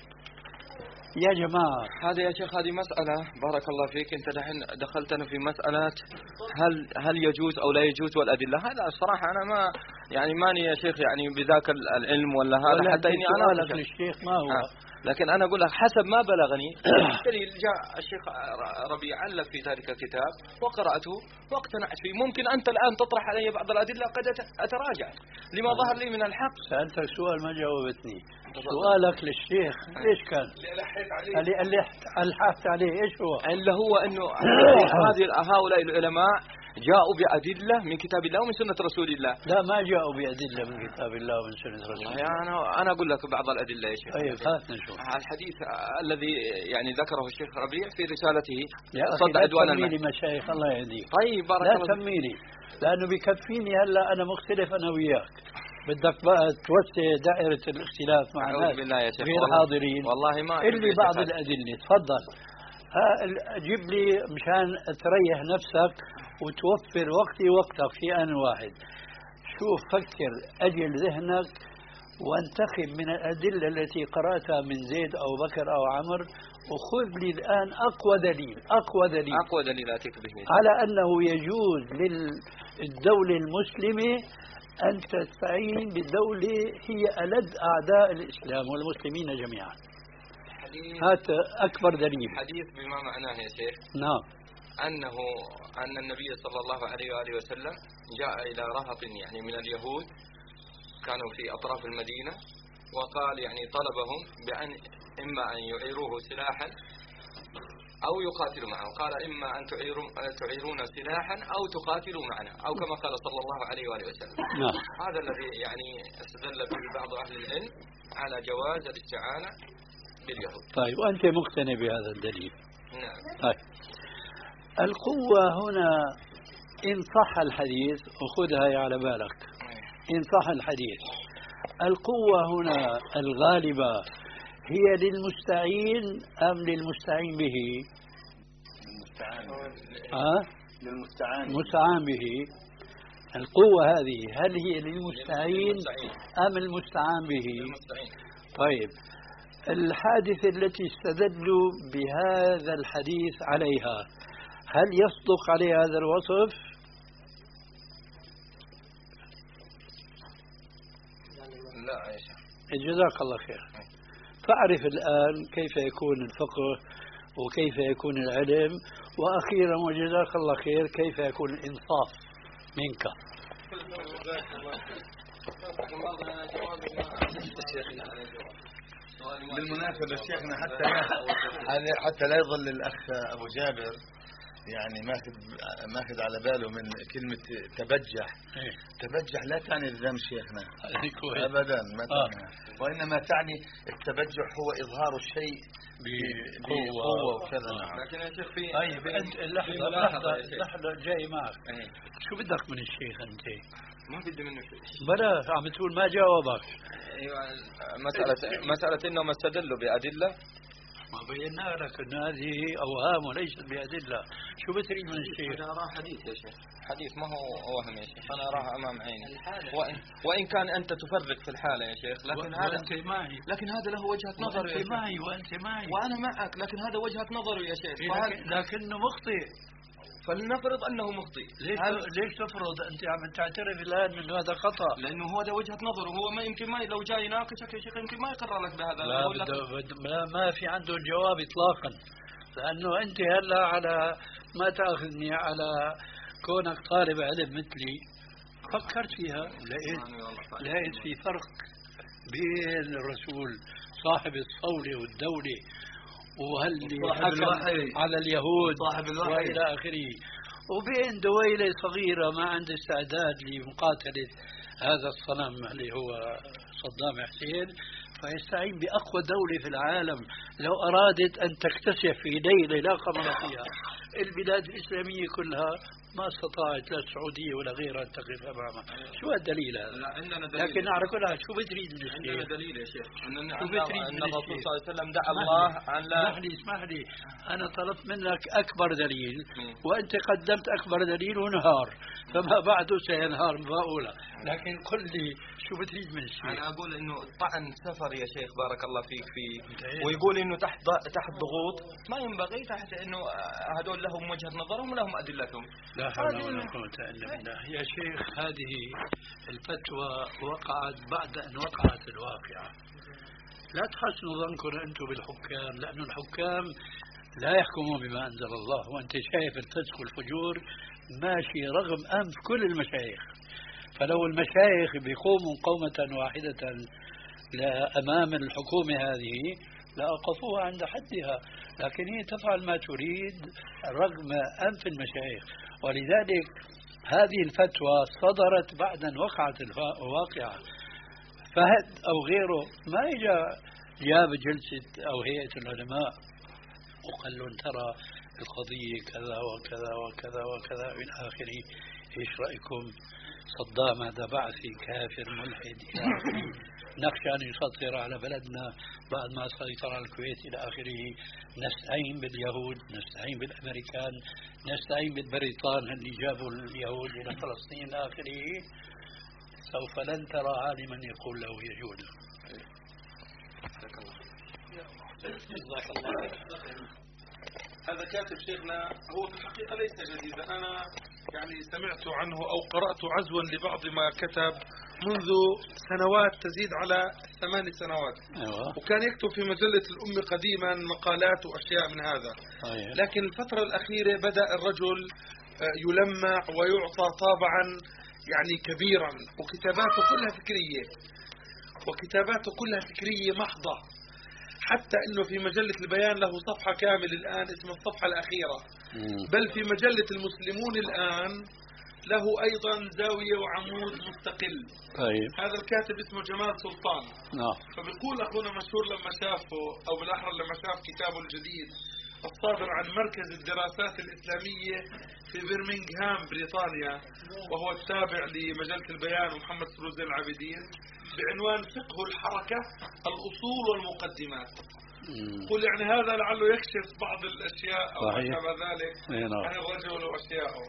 Speaker 4: يا جماعة؟
Speaker 3: هذا يا شيخ هذه مسألة بارك الله فيك أنت دحين دخلتنا في مسألة هل هل يجوز أو لا يجوز والأدلة. هذا الصراحة أنا ما يعني ماني يا شيخ يعني بذاك العلم ولا هذا حتى إني أنا
Speaker 4: لك الشيخ ما هو
Speaker 3: آه. لكن أنا أقول لك حسب ما بلغني دليل جاء الشيخ ربيع علق في ذلك الكتاب وقرأته واقتنعت فيه. ممكن أنت الآن تطرح علي بعض الأدلة قد أتراجع لما ظهر لي من الحق.
Speaker 4: سألتك سؤال ما جاوبتني. سؤالك للشيخ ليش كان؟ اللي اللي ألحقت عليه إيش هو؟
Speaker 3: اللي هو إنه هذه هؤلاء العلماء جاءوا بأدلة من كتاب الله ومن سنة رسول الله.
Speaker 4: لا ما جاءوا بأدلة من كتاب الله ومن سنة رسول الله.
Speaker 3: أنا أنا أقول لك بعض الأدلة يا شيخ.
Speaker 4: طيب هات نشوف.
Speaker 3: الحديث الذي يعني ذكره الشيخ ربيع في رسالته
Speaker 4: يا أخي لا تسميني مشايخ الله يهديك.
Speaker 3: طيب بارك
Speaker 4: لا
Speaker 3: الله.
Speaker 4: لا تسميني لأنه بكفيني هلا أنا مختلف أنا وياك. بدك بقى توسع دائرة الاختلاف مع الناس غير حاضرين.
Speaker 3: والله ما
Speaker 4: اللي بعض الأدلة تفضل جيب لي مشان تريح نفسك وتوفر وقتي وقتك في آن واحد. شوف فكر أجل ذهنك وانتخب من الأدلة التي قرأتها من زيد أو بكر أو عمر وخذ لي الآن أقوى دليل أقوى دليل
Speaker 3: أقوى دليل أتيك به
Speaker 4: على أنه يجوز للدولة المسلمة أن تستعين بالدولة هي ألد أعداء الإسلام والمسلمين جميعا. هات أكبر دليل.
Speaker 3: حديث بما معناه يا شيخ.
Speaker 4: نعم.
Speaker 3: أنه أن النبي صلى الله عليه وآله وسلم جاء إلى رهط يعني من اليهود كانوا في أطراف المدينة وقال يعني طلبهم بأن إما أن يعيروه سلاحا أو يقاتلوا معه. قال إما أن تعيرون تعيرون سلاحا أو تقاتلوا معنا أو كما قال صلى الله عليه وآله وسلم.
Speaker 4: نعم.
Speaker 3: هذا الذي يعني استدل به بعض أهل العلم على جواز الاستعانة باليهود.
Speaker 4: طيب وأنت مقتنع بهذا الدليل؟
Speaker 3: نعم.
Speaker 4: طيب القوة هنا إن صح الحديث وخذها على بالك إن صح الحديث القوة هنا الغالبة هي للمستعين أم للمستعين به؟
Speaker 5: المستعان.
Speaker 4: أه؟
Speaker 5: للمستعان.
Speaker 4: المستعان به. القوة هذه هل هي للمستعين أم المستعان به؟ طيب الحادثة التي استدلوا بهذا الحديث عليها هل يصدق عليها هذا الوصف؟
Speaker 3: لا يا شيخ.
Speaker 4: جزاك الله خير. فاعرف الآن كيف يكون الفقه وكيف يكون العلم، وأخيرا وجزاك الله خير كيف يكون الإنصاف منك.
Speaker 5: بالمناسبة شيخنا حتى حتى لا يظل الأخ أبو جابر يعني ماخذ ماخذ على باله من كلمة تبجح.
Speaker 4: إيه؟
Speaker 5: تبجح لا تعني الذم شيخنا
Speaker 4: أبدا،
Speaker 5: ما تعني. آه. وإنما تعني التبجح هو إظهار الشيء بقوة وكذا.
Speaker 3: لكن يا شيخ في
Speaker 4: طيب أنت لحظة لحظة لحظة جاي معك. أيه. شو بدك من الشيخ أنت؟
Speaker 3: ما بدي منه شيء.
Speaker 4: بلا عم تقول ما جاوبك.
Speaker 3: ايوه مسألة مسألة انهم استدلوا بأدلة.
Speaker 4: ما بينا لك ان هذه اوهام وليست بأدلة. شو بتريد من الشيخ؟
Speaker 3: انا اراه حديث يا شيخ، حديث ما هو وهم يا شيخ، انا اراها امام عيني. وإن, وان كان انت تفرق في الحالة يا شيخ، لكن هذا
Speaker 4: وانت معي.
Speaker 3: لكن هذا له وجهة نظر يا
Speaker 4: شيخ. معي وانت معي
Speaker 3: وانا معك، لكن هذا وجهة نظره يا شيخ.
Speaker 4: لكن لكنه مخطئ.
Speaker 3: فلنفرض انه مخطئ.
Speaker 4: ليش ليش تفرض؟ انت عم تعترف الان انه هذا خطا،
Speaker 3: لانه هو هذا وجهه نظره. هو ما يمكن ما لو جاي يناقشك يا شيخ يمكن ما يقرر لك بهذا.
Speaker 4: لا بد ما, ما في عنده الجواب اطلاقا، لانه انت هلا على ما تاخذني على كونك طالب علم مثلي. فكرت فيها لقيت لقيت في فرق بين الرسول صاحب الصولة والدولة وهل حكم على اليهود وإلى آخره، وبين دويلة صغيرة ما عنده استعداد لمقاتلة هذا الصنم اللي هو صدام حسين، فيستعين بأقوى دولة في العالم لو أرادت أن تكتشف في ليلة لا قمر فيها البلاد الإسلامية كلها ما استطاعت لا السعودية ولا غيرها أن تقف أمامها. شو الدليل هذا؟ لكن على كل حال شو بتريد من الشيخ؟
Speaker 3: عندنا دليل يا شيخ أن
Speaker 4: شو بتريد
Speaker 3: أن الرسول صلى الله عليه وسلم دعا الله عن لا.
Speaker 4: اسمح لي اسمح لي أنا طلبت منك أكبر دليل وأنت قدمت أكبر دليل ونهار، فما بعده سينهار مفاؤولة. لكن قل لي شو بتريد من الشيخ؟
Speaker 3: أنا أقول إنه طعن سفر يا شيخ بارك الله فيك فيه، ويقول إنه تحت تحت ضغوط ما ينبغي، تحت إنه هذول لهم وجهة نظرهم ولهم أدلتهم.
Speaker 4: لا حول ولا قوة إلا بالله. يا شيخ هذه الفتوى وقعت بعد أن وقعت الواقعة. لا تحسنوا ظنكم أنتم بالحكام، لأن الحكام لا يحكمون بما أنزل الله، وأنت شايف الفسق والفجور ماشي رغم أنف كل المشايخ. فلو المشايخ بيقوموا قومة واحدة أمام الحكومة هذه لأوقفوها عند حدها، لكن هي تفعل ما تريد رغم أنف المشايخ. ولذلك هذه الفتوى صدرت بعد أن وقعت الواقعة. فهد أو غيره ما إجا جاب جلسة أو هيئة العلماء وقال لهم ترى القضية كذا وكذا وكذا وكذا إلى آخره، إيش رأيكم؟ صدام هذا بعثي كافر ملحد إلى آخره، نخشى أن يسيطر على بلدنا بعد ما سيطر على الكويت إلى آخره. نستعين باليهود، نستعين بالأمريكان، نستعين بالبريطان اللي جابوا اليهود إلى فلسطين إلى آخره. سوف لن ترى عالما يقول له يجوز.
Speaker 7: هذا كاتب شيخنا هو في الحقيقة ليس جديدا، أنا يعني سمعت عنه أو قرأت عزوا لبعض ما كتب منذ سنوات تزيد على ثمان سنوات.
Speaker 4: أيوة.
Speaker 7: وكان يكتب في مجلة الأم قديما مقالات وأشياء من هذا.
Speaker 4: أيوة.
Speaker 7: لكن الفترة الأخيرة بدأ الرجل يلمع ويعطى طابعا يعني كبيرا، وكتاباته كلها فكرية وكتاباته كلها فكرية محضة، حتى انه في مجلة البيان له صفحة كاملة الآن اسمها الصفحة الأخيرة. بل في مجلة المسلمون الآن له أيضا زاوية وعمود مستقل.
Speaker 4: طيب.
Speaker 7: هذا الكاتب اسمه جمال سلطان.
Speaker 4: نعم.
Speaker 7: فبيقول أخونا مشهور لما شافه أو بالأحرى لما شاف كتابه الجديد الصادر عن مركز الدراسات الإسلامية في برمنغهام بريطانيا، وهو التابع لمجلة البيان ومحمد سرور زين العابدين، بعنوان فقه الحركة الأصول والمقدمات.
Speaker 4: مم.
Speaker 7: قل يعني هذا لعله يكشف بعض الأشياء أو ما
Speaker 4: صحيح.
Speaker 7: شابه ذلك
Speaker 4: أي نعم.
Speaker 7: عن الرجل وأشياءه.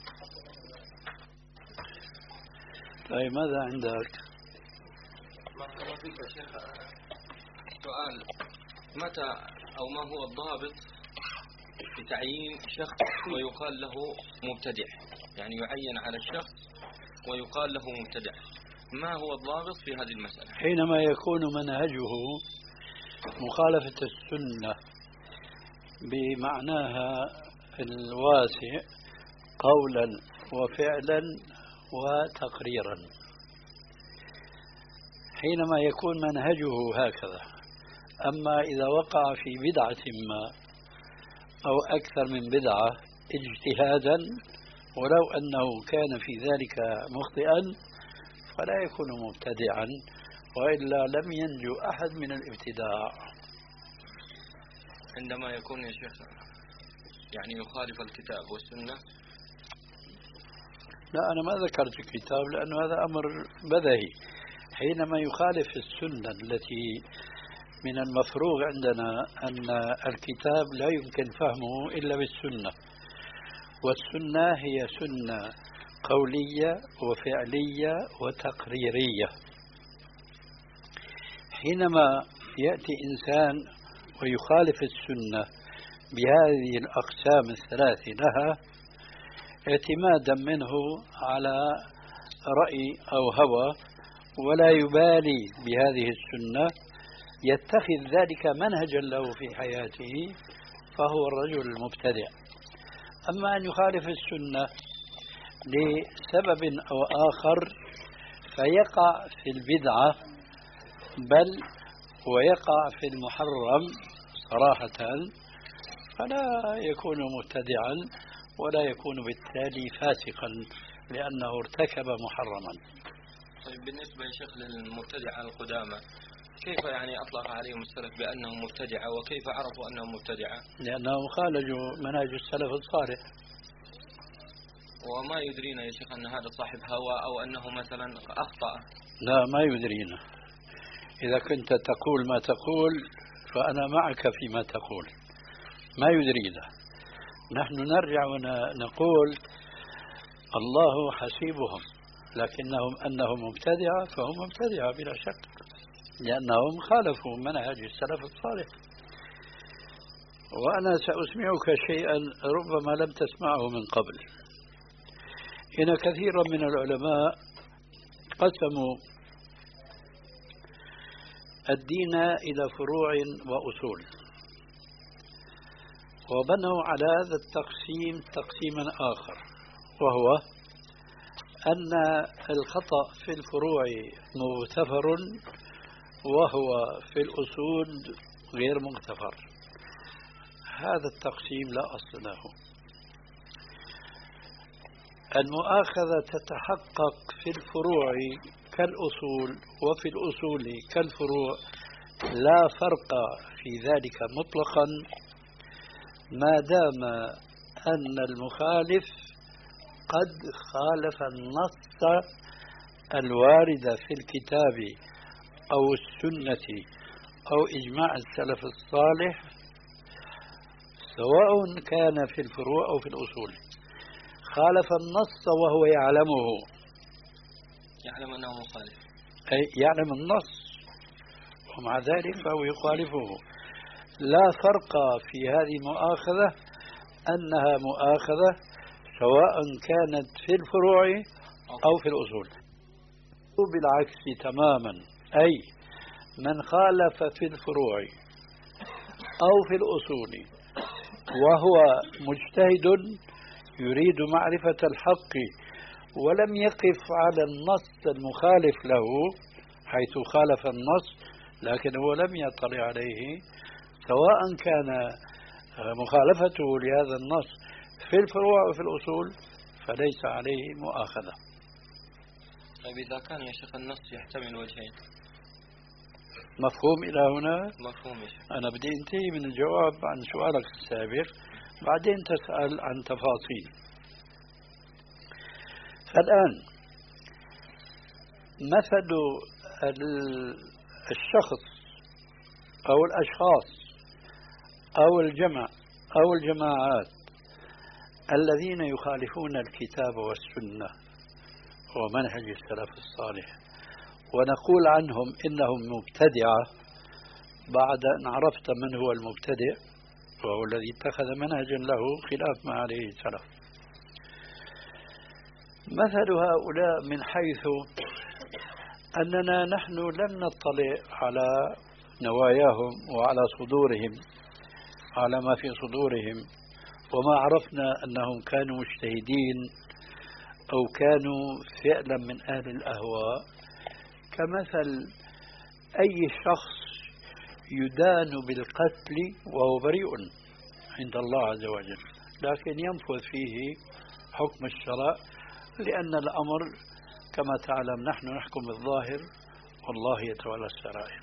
Speaker 4: طيب ماذا عندك؟
Speaker 3: ما فيك يا شيخ سؤال، متى أو ما هو الضابط في تعيين شخص ويقال له مبتدع؟ يعني يعين على الشخص ويقال له مبتدع، ما هو الضابط في هذه المسألة؟
Speaker 4: حينما يكون منهجه مخالفة السنة بمعناها الواسع قولا وفعلا وتقريرا، حينما يكون منهجه هكذا. أما إذا وقع في بدعة ما أو أكثر من بدعة اجتهادا ولو أنه كان في ذلك مخطئا فلا يكون مبتدعا، وإلا لم ينجو أحد من الابتداع.
Speaker 3: عندما يكون يا شيخ يعني يخالف الكتاب والسنة؟
Speaker 4: لا، أنا ما ذكرت الكتاب لأنه هذا أمر بدهي. حينما يخالف السنة التي من المفروغ عندنا أن الكتاب لا يمكن فهمه إلا بالسنة، والسنة هي سنة قولية وفعلية وتقريرية. حينما يأتي إنسان ويخالف السنة بهذه الأقسام الثلاث لها اعتمادا منه على رأي أو هوى ولا يبالي بهذه السنة، يتخذ ذلك منهجا له في حياته، فهو الرجل المبتدع. أما أن يخالف السنة لسبب أو آخر فيقع في البدعة بل ويقع في المحرم صراحة، فلا يكون مبتدعا ولا يكون بالتالي فاسقا لأنه ارتكب محرما.
Speaker 3: طيب بالنسبة يا شيخ للمبتدعة القدامى، كيف يعني أطلق عليهم السلف بأنهم مبتدعة، وكيف عرفوا أنهم مبتدعة؟
Speaker 4: لأنهم خالجوا منهج السلف الصالح.
Speaker 3: وما يدرينا يا شيخ أن هذا صاحب هوى أو أنه مثلا أخطأ؟
Speaker 4: لا، ما يدرينا. إذا كنت تقول ما تقول فأنا معك فيما تقول، ما يدرينا. نحن نرجع ونقول الله حسيبهم، لكنهم أنهم مبتدعة فهم مبتدعة بلا شك، لأنهم خالفوا منهج السلف الصالح. وأنا سأسمعك شيئا ربما لم تسمعه من قبل. إن كثيرا من العلماء قسموا الدين إلى فروع وأصول، وبنوا على هذا التقسيم تقسيما آخر، وهو أن الخطأ في الفروع مغتفر وهو في الأصول غير مغتفر. هذا التقسيم لا أصل له. المؤاخذة تتحقق في الفروع كالأصول وفي الأصول كالفروع، لا فرق في ذلك مطلقا ما دام أن المخالف قد خالف النص الوارد في الكتاب أو السنة أو إجماع السلف الصالح، سواء كان في الفروع أو في الأصول. خالف النص وهو يعلمه،
Speaker 3: يعلم أنه مخالف،
Speaker 4: أي يعلم النص ومع ذلك فهو يخالفه. لا فرق في هذه المؤاخذة أنها مؤاخذة سواء كانت في الفروع أو في الأصول. بالعكس تماما، أي من خالف في الفروع أو في الأصول وهو مجتهد يريد معرفة الحق ولم يقف على النص المخالف له حيث خالف النص لكن هو لم يطلع عليه، سواء كان مخالفته لهذا النص في الفروع وفي الأصول فليس عليه مؤاخذة.
Speaker 3: طيب إذا كان يا شيخ النص يحتمل وجهين،
Speaker 4: مفهوم إلى هنا؟
Speaker 3: مفهوم يا شيخ.
Speaker 4: أنا بدي انتهي من الجواب عن سؤالك السابق بعدين تسأل عن تفاصيل. فالآن مثل الشخص أو الأشخاص أو الجمع أو الجماعات الذين يخالفون الكتاب والسنة ومنهج السلف الصالح ونقول عنهم إنهم مبتدعة بعد أن عرفت من هو المبتدع وهو الذي اتخذ منهجا له خلاف ما عليه السلف. مثل هؤلاء من حيث أننا نحن لم نطلع على نواياهم وعلى صدورهم على ما في صدورهم وما عرفنا أنهم كانوا مجتهدين أو كانوا فعلا من أهل الأهواء، كمثل أي شخص يدان بالقتل وهو بريء عند الله عز وجل، لكن ينفذ فيه حكم الشرع لأن الأمر كما تعلم نحن نحكم بالظاهر والله يتولى السرائر.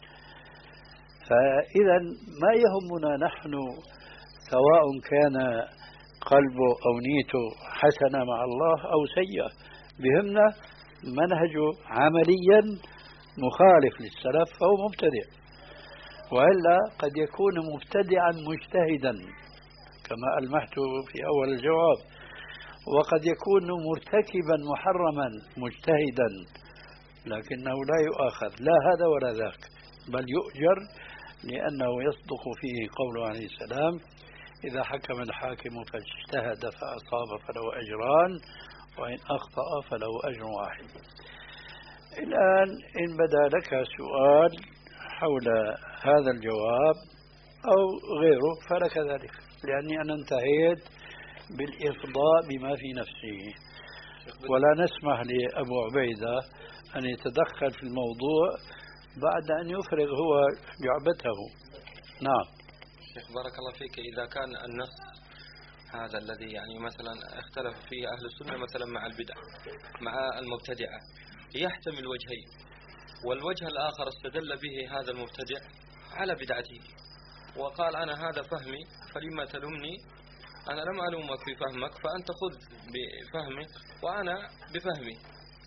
Speaker 4: فإذا ما يهمنا نحن سواء كان قلبه أو نيته حسنة مع الله أو سيئة، بهمنا منهجه عمليا مخالف للسلف فهو مبتدع، وإلا قد يكون مبتدعا مجتهدا كما ألمحت في أول الجواب، وقد يكون مرتكبا محرما مجتهدا لكنه لا يؤاخذ لا هذا ولا ذاك، بل يؤجر لأنه يصدق فيه قوله عليه السلام: إذا حكم الحاكم فاجتهد فأصاب فله أجران وإن أخطأ فله أجر واحد. الآن إن بدا لك سؤال حول هذا الجواب أو غيره فلك ذلك، لأني أنا انتهيت بالإفضاء بما في نفسه، ولا نسمح لأبو عبيدة أن يتدخل في الموضوع بعد أن يفرغ هو جعبته. نعم
Speaker 3: شيخ بارك الله فيك، إذا كان النص هذا الذي يعني مثلا اختلف فيه أهل السنة مثلا مع البدع مع المبتدعة يحتمل وجهين، والوجه الآخر استدل به هذا المبتدع على بدعته وقال أنا هذا فهمي فلما تلومني، أنا لم ألومك بفهمك فأنت خذ بفهمك وأنا بفهمي.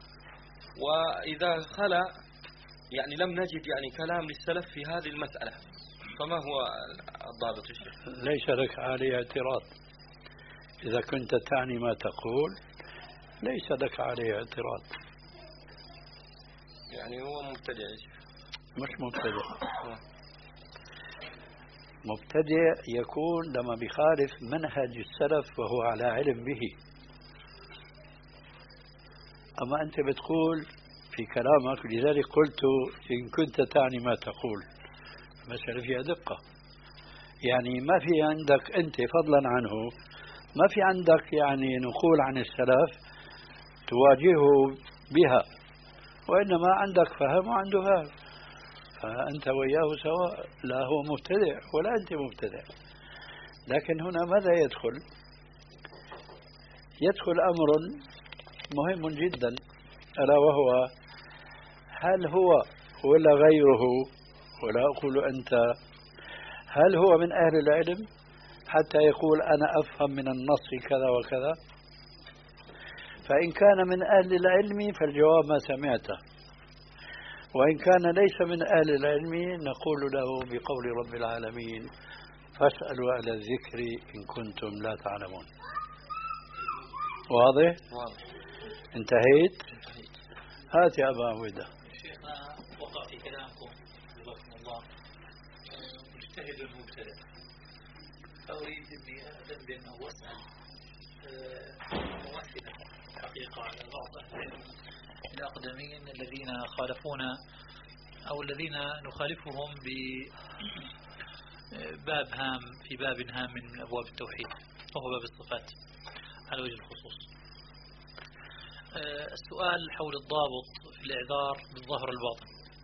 Speaker 3: وإذا خلا يعني لم نجد يعني كلام للسلف في هذه المسألة، فما هو الضابط الشيخ؟
Speaker 4: ليس لك عليه اعتراض إذا كنت تعني ما تقول، ليس لك عليه اعتراض.
Speaker 3: يعني هو مبتدع يا شيخ؟
Speaker 4: مش مبتدع. مبتدع يكون لما بيخالف منهج السلف وهو على علم به. أما أنت بتقول في كلامك، لذلك قلت إن كنت تعني ما تقول، مسألة فيها دقة. يعني ما في عندك أنت فضلا عنه ما في عندك يعني نقول عن السلف تواجهه بها، وإنما عندك فهم وعنده فهم، فأنت وياه سواء، لا هو مبتدع ولا أنت مبتدع. لكن هنا ماذا يدخل؟ يدخل أمر مهم جدا، ألا وهو هل هو ولا غيره، ولا أقول أنت، هل هو من أهل العلم حتى يقول أنا أفهم من النص كذا وكذا؟ فإن كان من أهل العلم فالجواب ما سمعته، وإن كان ليس من أهل العلم نقول له بقول رب العالمين: فاسألوا أهل الذكر إن كنتم لا تعلمون. واضح؟
Speaker 3: واضح.
Speaker 4: انتهيت؟ هات يا أبا عبيدة.
Speaker 8: شيخنا وقع في كلامكم جزاكم الله مجتهد مبتدع، فأريد أني أدندن أو أسأل ممثلا حقيقة على بعض أهل العلم الأقدمين الذين خالفونا أو الذين نخالفهم بباب هام في باب هام من أبواب التوحيد وهو باب الصفات على وجه الخصوص. السؤال حول الضابط في الإعذار بالظاهر والباطن،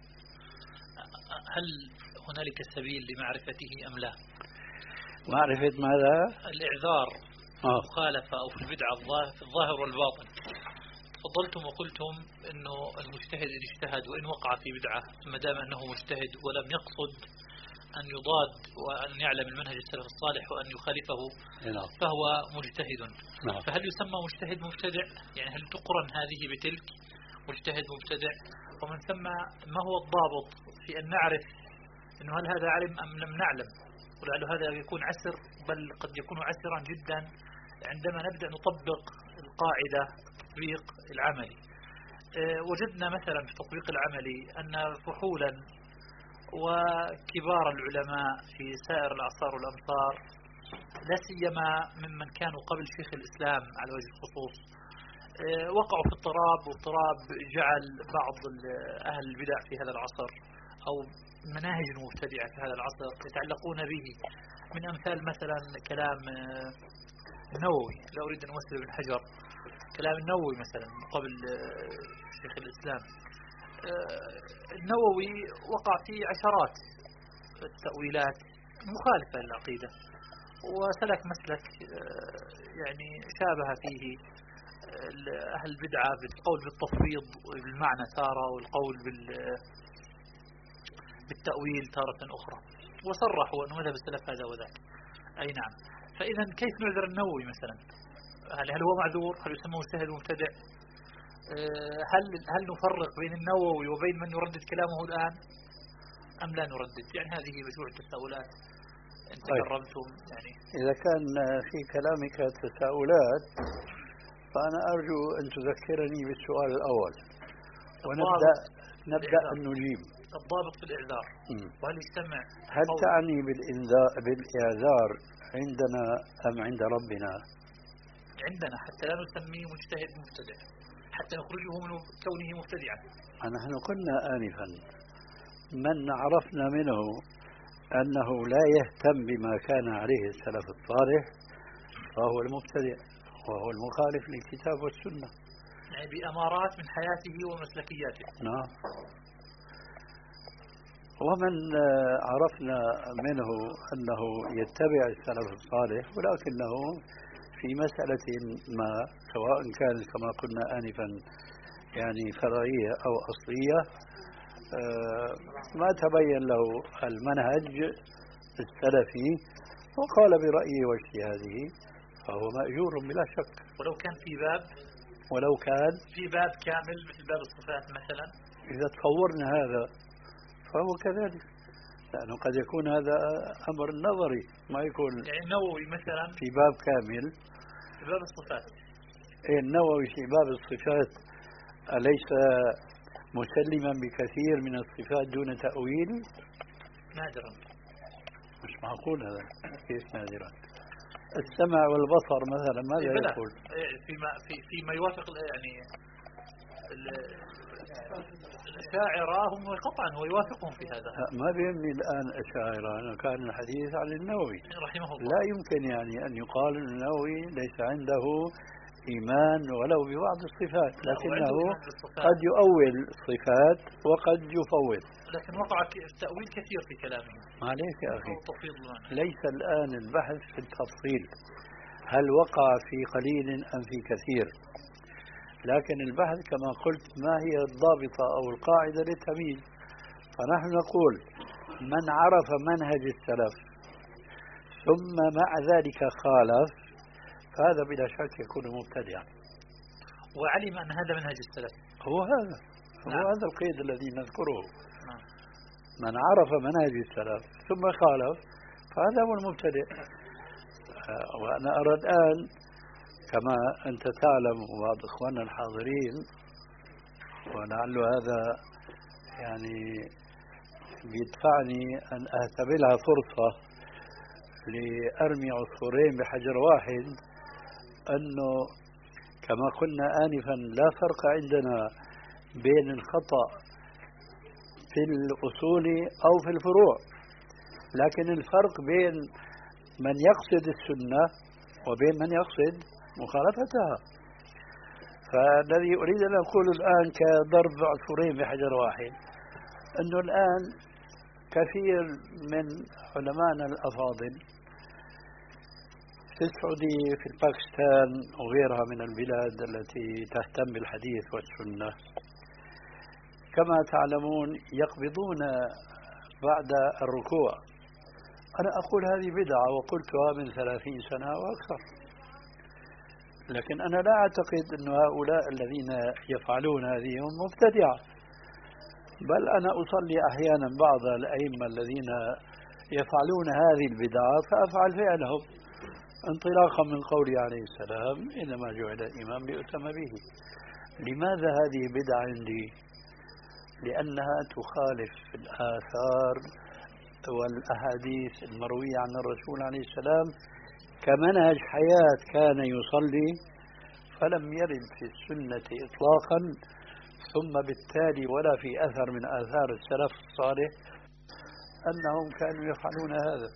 Speaker 8: هل هنالك سبيل لمعرفته أم لا؟
Speaker 4: معرفة ماذا؟
Speaker 8: الإعذار
Speaker 4: آه.
Speaker 8: مخالفة أو في البدعة في الظاهر والباطن. تفضلتم وقلتم أنه المجتهد إن اجتهد وإن وقع في بدعة ما دام أنه مجتهد ولم يقصد أن يضاد وأن يعلم المنهج السلف الصالح وأن يخالفه
Speaker 4: نعم.
Speaker 8: فهو مجتهد.
Speaker 4: نعم.
Speaker 8: فهل يسمى مجتهد مبتدع؟ يعني هل تقرن هذه بتلك مجتهد مبتدع، ومن ثم ما هو الضابط في أن نعرف أنه هل هذا علم أم لم نعلم؟ ولعل هذا يكون عسر، بل قد يكون عسرا جدا عندما نبدأ نطبق القاعدة التطبيق العملي. وجدنا مثلا في التطبيق العملي أن فحولا وكبار العلماء في سائر الأعصار والأمصار، لا سيما ممن كانوا قبل شيخ الإسلام على وجه الخصوص، وقعوا في اضطراب، واضطراب جعل بعض أهل البدع في هذا العصر أو مناهج مبتدعة في هذا العصر يتعلقون به، من أمثال مثلا كلام النووي. لا أريد أن أمثل ابن حجر، كلام النووي مثلا قبل شيخ الإسلام. النووي وقع في عشرات التأويلات مخالفة للعقيدة، وسلك مسلك يعني شابه فيه أهل البدعة بالقول بالتفويض بالمعنى تارة، والقول بالتأويل تارة أخرى، وصرحوا أنه مذهب السلف هذا وذاك. أي نعم. فإذا كيف نعذر النووي مثلا؟ هل هل هو معذور؟ هل يسمى مجتهد مبتدع؟ هل هل نفرق بين النووي وبين من يردد كلامه الآن أم لا نردد؟ يعني هذه مجموعة التساؤلات إن تكرمتم. يعني
Speaker 4: إذا كان في كلامك تساؤلات فأنا أرجو أن تذكرني بالسؤال الأول ونبدأ نبدأ أن نجيب.
Speaker 8: الضابط في الإعذار، وهل يجتمع؟
Speaker 4: هل تعني بالإعذار عندنا أم عند ربنا؟
Speaker 8: عندنا، حتى لا نسميه مجتهد مبتدع، حتى نخرجه من كونه مبتدعا.
Speaker 4: نحن قلنا آنفا من عرفنا منه أنه لا يهتم بما كان عليه السلف الصالح فهو المبتدع وهو المخالف للكتاب والسنة،
Speaker 8: يعني بأمارات من حياته ومسلكياته.
Speaker 4: نعم. ومن عرفنا منه أنه يتبع السلف الصالح ولكنه في مسألة ما، سواء كان كما قلنا آنفا يعني فرعية أو أصلية، ما تبين له المنهج السلفي وقال برأيه واجتهاده فهو مأجور بلا شك،
Speaker 8: ولو كان في باب
Speaker 4: ولو كان
Speaker 8: في باب كامل مثل باب الصفات مثلا.
Speaker 4: إذا تصورنا هذا فهو كذلك، لأنه قد يكون هذا أمر نظري، ما يكون
Speaker 8: يعني النووي مثلا
Speaker 4: في باب كامل
Speaker 8: في باب الصفات.
Speaker 4: إيه النووي في باب الصفات أليس مسلما بكثير من الصفات دون تأويل؟
Speaker 8: نادرا.
Speaker 4: مش معقول هذا، كيف نادرا؟ السمع والبصر مثلا ماذا
Speaker 8: إيه
Speaker 4: يقول؟
Speaker 8: فيما في فيما يوافق يعني الأشاعرة هم قطعا هو يوافقهم في هذا.
Speaker 4: ما بيهمني الآن أشاعرة، أنا كان الحديث عن النووي
Speaker 8: رحمه الله.
Speaker 4: لا يمكن يعني أن يقال أن النووي ليس عنده إيمان ولو ببعض الصفات، لكنه قد يؤول صفات وقد يفوض،
Speaker 8: لكن وقع التأويل كثير في كلامه.
Speaker 4: عليك يا أخي، ليس الآن البحث في التفصيل هل وقع في قليل أم في كثير، لكن البحث كما قلت ما هي الضابطة أو القاعدة للتمييز. فنحن نقول من عرف منهج السلف ثم مع ذلك خالف فهذا بلا شك يكون مبتدعا،
Speaker 8: وعلم أن هذا منهج السلف.
Speaker 4: هو هذا هو نعم. هذا القيد الذي نذكره.
Speaker 8: نعم.
Speaker 4: من عرف منهج السلف ثم خالف فهذا هو المبتدع. وأنا أرى الآن كما أنت تعلم وبعض إخواننا الحاضرين، ولعل هذا يعني بيدفعني أن أهتبلها فرصة لأرمي عصفورين بحجر واحد، أنه كما قلنا آنفا لا فرق عندنا بين الخطأ في الأصول أو في الفروع، لكن الفرق بين من يقصد السنة وبين من يقصد مخالفتها. فالذي أريد أن أقول الآن كضرب عصفورين بحجر واحد أنه الآن كثير من علماءنا الأفاضل في السعودية في باكستان وغيرها من البلاد التي تهتم بالحديث والسنة كما تعلمون يقبضون بعد الركوع. أنا أقول هذه بدعة وقلتها من ثلاثين سنة وأكثر، لكن أنا لا أعتقد أن هؤلاء الذين يفعلون هذه هم مبتدعة، بل أنا أصلي أحيانا بعض الأئمة الذين يفعلون هذه البدعة فأفعل فعلهم انطلاقا من قوله عليه السلام إنما جعل الإمام ليؤتم به. لماذا هذه بدعة عندي؟ لأنها تخالف الآثار والأحاديث المروية عن الرسول عليه السلام كمنهج حياة كان يصلي، فلم يرد في السنة إطلاقا ثم بالتالي ولا في أثر من آثار السلف الصالح أنهم كانوا يفعلون هذا.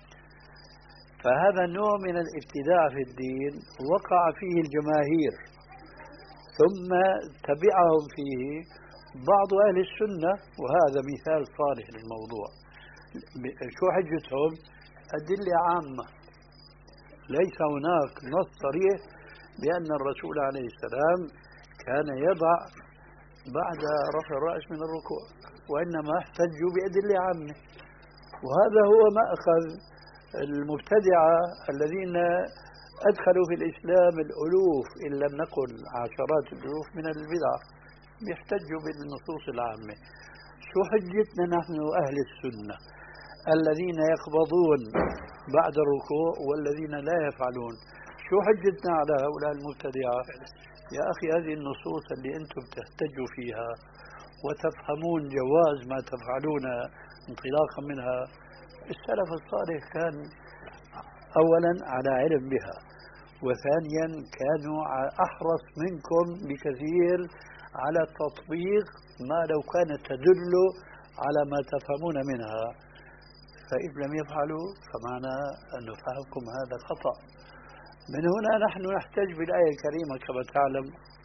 Speaker 4: فهذا نوع من الابتداع في الدين وقع فيه الجماهير، ثم تبعهم فيه بعض أهل السنة، وهذا مثال صالح للموضوع. شو حجتهم؟ أدلة عامة، ليس هناك نص صريح بأن الرسول عليه السلام كان يضع بعد رفع الرأس من الركوع، وإنما احتجوا بأدلة عامة. وهذا هو مأخذ المبتدعة الذين أدخلوا في الإسلام الألوف إن لم نقل عشرات الألوف من البدع، يحتجوا بالنصوص العامة. شو حجتنا نحن أهل السنة الذين يقبضون بعد الركوع والذين لا يفعلون؟ شو حجتنا على هؤلاء المبتدعة؟ يا أخي هذه النصوص اللي أنتم تحتجوا فيها وتفهمون جواز ما تفعلون انطلاقا منها، السلف الصالح كان أولا على علم بها، وثانيا كانوا أحرص منكم بكثير على تطبيق ما لو كانت تدل على ما تفهمون منها، فإذ لم يفعلوا فمعنى أن فهمكم هذا خطأ. من هنا نحن نحتج بالآية الكريمة كما تعلم: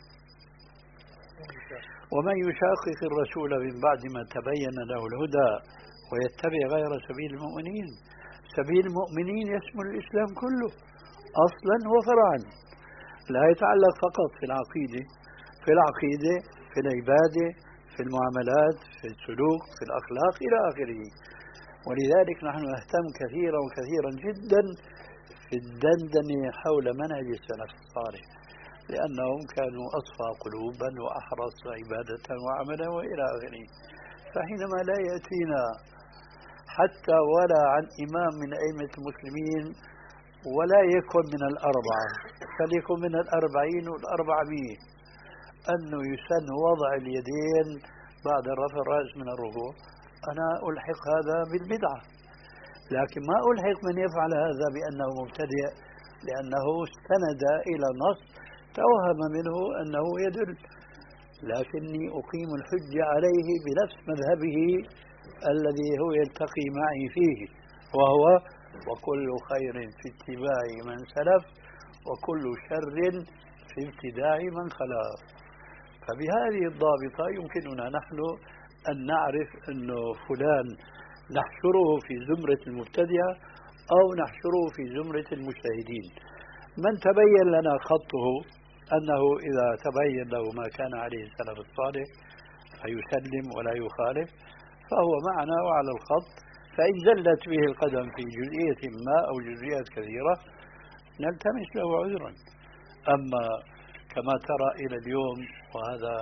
Speaker 4: ومن يشاقق الرسول من بعد ما تبين له الهدى ويتبع غير سبيل المؤمنين. سبيل المؤمنين يشمل الإسلام كله أصلا وفرعا، لا يتعلق فقط في العقيدة في العقيدة في العبادة في المعاملات في السلوك في الأخلاق إلى آخره. ولذلك نحن نهتم كثيرا وكثيرا جدا في الدندنة حول منهج السلف الصالح، لأنهم كانوا أصفى قلوبا وأحرص عبادة وعملا وإلى آخره. فحينما لا يأتينا حتى ولا عن إمام من أئمة المسلمين ولا يكن من الأربعة، فليكن من الأربعين والأربعمية، أنه يسن وضع اليدين بعد رفع الرأس من الركوع، أنا ألحق هذا بالبدعة، لكن ما ألحق من يفعل هذا بأنه مبتدئ، لأنه استند إلى نص توهم منه أنه يدل، لكني أقيم الحجة عليه بنفس مذهبه الذي هو يلتقي معي فيه، وهو وكل خير في اتباع من سلف وكل شر في ابتداع من خلف. فبهذه الضابطة يمكننا نحن أن نعرف أنه فلان نحشره في زمرة المبتدئة أو نحشره في زمرة المجتهدين. من تبين لنا خطه أنه إذا تبين له ما كان عليه السلف الصالح فيسلم ولا يخالف فهو معنا وعلى الخط، فإن زلت به القدم في جزئية ما أو جزئيات كثيرة نلتمس له عذرا. أما كما ترى إلى اليوم، وهذا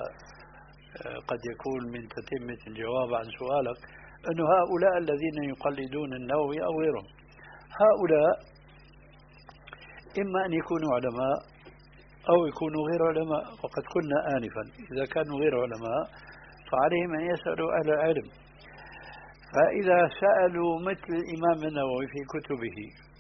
Speaker 4: قد يكون من تتمة الجواب عن سؤالك، أن هؤلاء الذين يقلدون النووي أو غيرهم، هؤلاء إما أن يكونوا علماء أو يكونوا غير علماء، وقد قلنا آنفا إذا كانوا غير علماء فعليهم أن يسألوا أهل العلم. فإذا سألوا مثل الإمام النووي في كتبه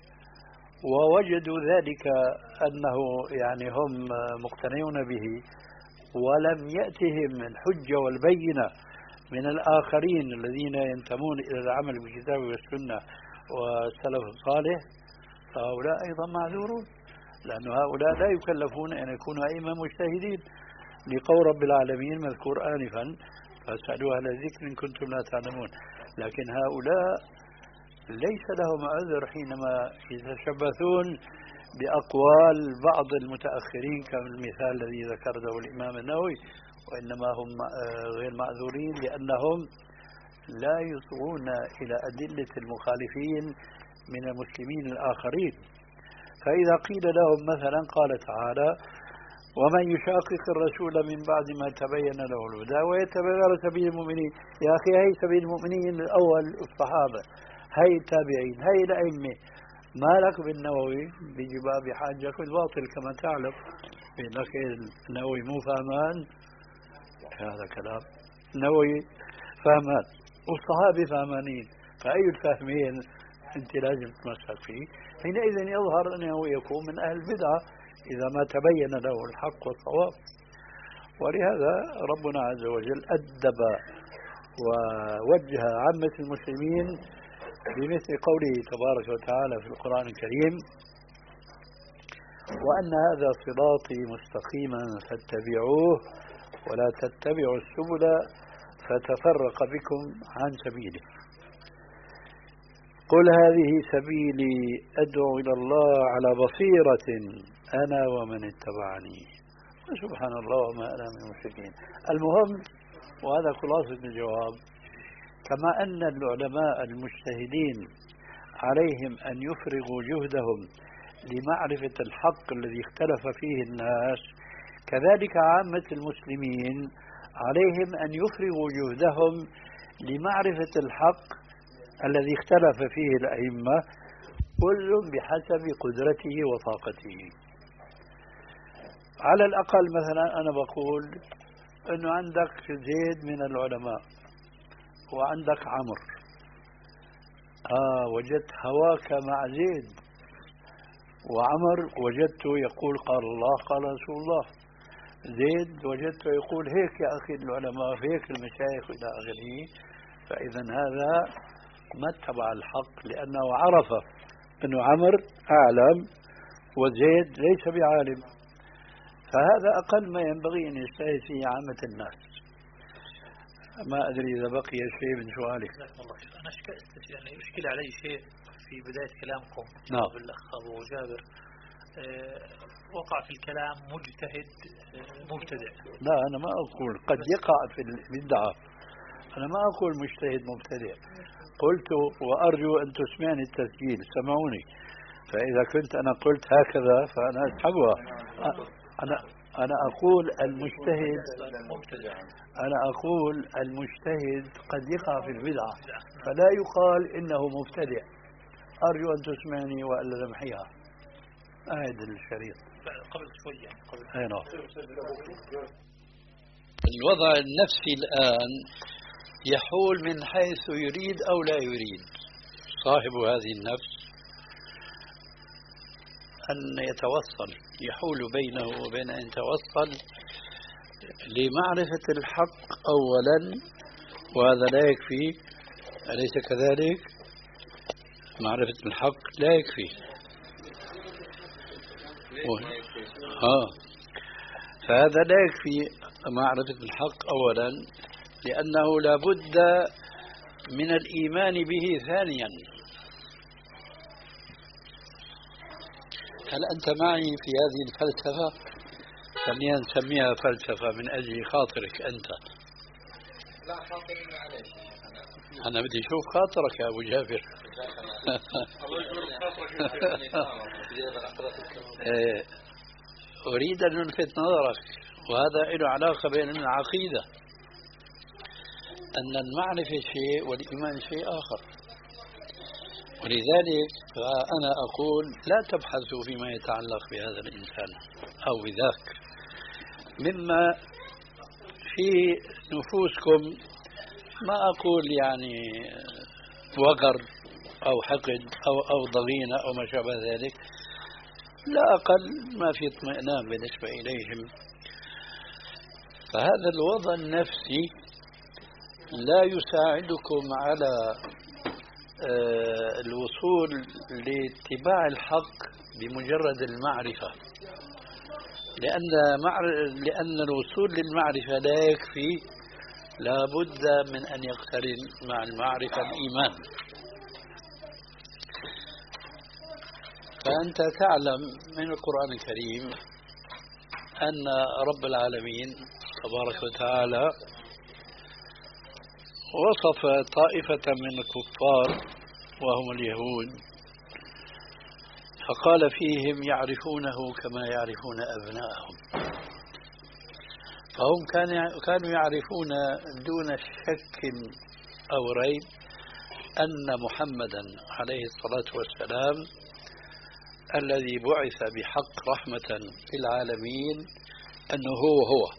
Speaker 4: ووجدوا ذلك أنه يعني هم مقتنعون به ولم يأتهم الحجة والبينة من الآخرين الذين ينتمون إلى العمل بالكتاب والسنة والسلف الصالح، فهؤلاء أيضا معذورون، لأن هؤلاء لا يكلفون أن يكونوا أئمة مجتهدين، لقول رب العالمين مذكور آنفا: فاسألوا أهل الذكر إن كنتم لا تعلمون. لكن هؤلاء ليس لهم عذر حينما يتشبثون بأقوال بعض المتأخرين كالمثال الذي ذكره الإمام النووي، وإنما هم غير معذورين لأنهم لا يصغون إلى أدلة المخالفين من المسلمين الآخرين. فإذا قيل لهم مثلا قال تعالى: ومن يشاقق الرسول من بعد ما تبين له الهدى ويتبع غير سبيل المؤمنين. يا أخي هي سبيل المؤمنين الأول الصحابة، هي التابعين، هي الأئمة. ما لك بالنووي بجباب حاجك الباطل كما تعلم. لك النووي مو فهمان، هذا كلام النووي فهمان والصحابة فهمانين، فأي الفهمين أنت لازم تمسك فيه. حينئذ يظهر أنه يكون من أهل البدعة إذا ما تبين له الحق والصواب. ولهذا ربنا عز وجل أدب ووجه عامة المسلمين بمثل قوله تبارك وتعالى في القرآن الكريم: وأن هذا صراطي مستقيما فاتبعوه ولا تتبعوا السبل فتفرق بكم عن سبيله قل هذه سبيلي أدعو إلى الله على بصيرة أنا ومن اتبعني وسبحان الله وما أنا من المشركين. المهم، وهذا خلاصة الجواب، كما أن العلماء المجتهدين عليهم أن يفرغوا جهدهم لمعرفة الحق الذي اختلف فيه الناس، كذلك عامة المسلمين عليهم أن يفرغوا جهدهم لمعرفة الحق الذي اختلف فيه الأئمة، كل بحسب قدرته وطاقته. على الأقل مثلا أنا بقول أنه عندك زيد من العلماء وعندك عمر، آه وجدت هواك مع زيد، وعمر وجدته يقول قال الله قال رسول الله، زيد وجدته يقول هيك يا أخي العلماء هيك المشايخ إلى آخره. فإذا هذا ما اتبع الحق، لأنه عرف أنه عمر أعلم وزيد ليس بعالم، فهذا أقل ما ينبغي أن يجتهد فيه عامة الناس. ما أدري إذا بقي شيء من سؤالك.
Speaker 8: أنا أشكلت يعني أشكل علي شيء في بداية كلامكم.
Speaker 4: نعم.
Speaker 8: بالأخ أبو جابر أه وقع في الكلام مجتهد مبتدع.
Speaker 4: لا أنا ما أقول قد يقع في البدعة، أنا ما أقول مجتهد مبتدع. قلت وأرجو أن تسمعني التسجيل، سمعوني، فإذا كنت أنا قلت هكذا فأنا أسحبها. أنا أنا أقول المجتهد أنا أقول المجتهد قد يقع في البدعة، فلا يقال إنه مبتدع. أرجو أن تسمعني وألا نمحيها. أعد الشريط
Speaker 8: قبل شوية قبل.
Speaker 4: أي نعم. الوضع النفسي الآن يحول من حيث يريد أو لا يريد صاحب هذه النفس أن يتوصل، يحول بينه وبين أن يتوصل لمعرفة الحق أولا، وهذا لا يكفي، أليس كذلك؟ معرفة الحق لا يكفي. آه. فهذا لا يكفي معرفة الحق أولا، لأنه لا بد من الإيمان به ثانيا. هل أنت معي في هذه الفلسفة؟ خلينا نسميها فلسفة من أجل خاطرك أنت.
Speaker 3: لا خاطري معلش،
Speaker 4: أنا بدي أشوف خاطرك يا أبو جابر. أريد أن ألفت نظرك، وهذا له علاقة بين العقيدة، أن المعرفة شيء والإيمان شيء آخر. ولذلك فأنا أقول لا تبحثوا فيما يتعلق بهذا الإنسان أو بذاك مما في نفوسكم، ما أقول يعني وقر أو حقد أو أو ضغينة أو ما شابه ذلك، لا أقل ما في اطمئنان بالنسبة إليهم. فهذا الوضع النفسي لا يساعدكم على الوصول لاتباع الحق بمجرد المعرفة، لأن لأن الوصول للمعرفة لا يكفي، لا بد من أن يقترن مع المعرفة الإيمان. فأنت تعلم من القرآن الكريم أن رب العالمين تبارك وتعالى وصف طائفة من الكفار وهم اليهود، فقال فيهم يعرفونه كما يعرفون أبناءهم. فهم كانوا يعرفون دون شك أو ريب أن محمدا عليه الصلاة والسلام الذي بعث بحق رحمة للعالمين أنه هو هو،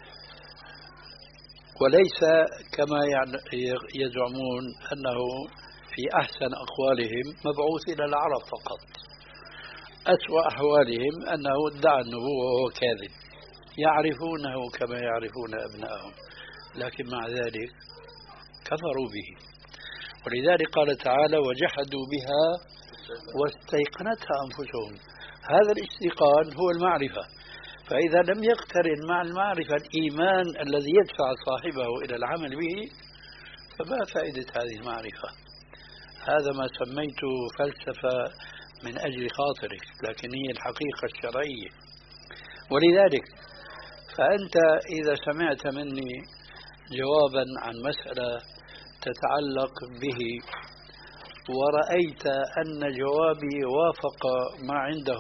Speaker 4: وليس كما يزعمون أنه في أحسن أقوالهم مبعوث إلى العرب فقط. أسوأ أحوالهم أنه ادعى النبوة وهو كاذب، يعرفونه كما يعرفون أبنائهم، لكن مع ذلك كفروا به. ولذلك قال تعالى وجحدوا بها واستيقنتها أنفسهم. هذا الاستيقان هو المعرفة، فإذا لم يقترن مع المعرفة الإيمان الذي يدفع صاحبه إلى العمل به فما فائدة هذه المعرفة؟ هذا ما سميته فلسفة من أجل خاطرك، لكن هي الحقيقة الشرعية. ولذلك فأنت إذا سمعت مني جوابا عن مسألة تتعلق به ورأيت أن جوابي وافق ما عنده،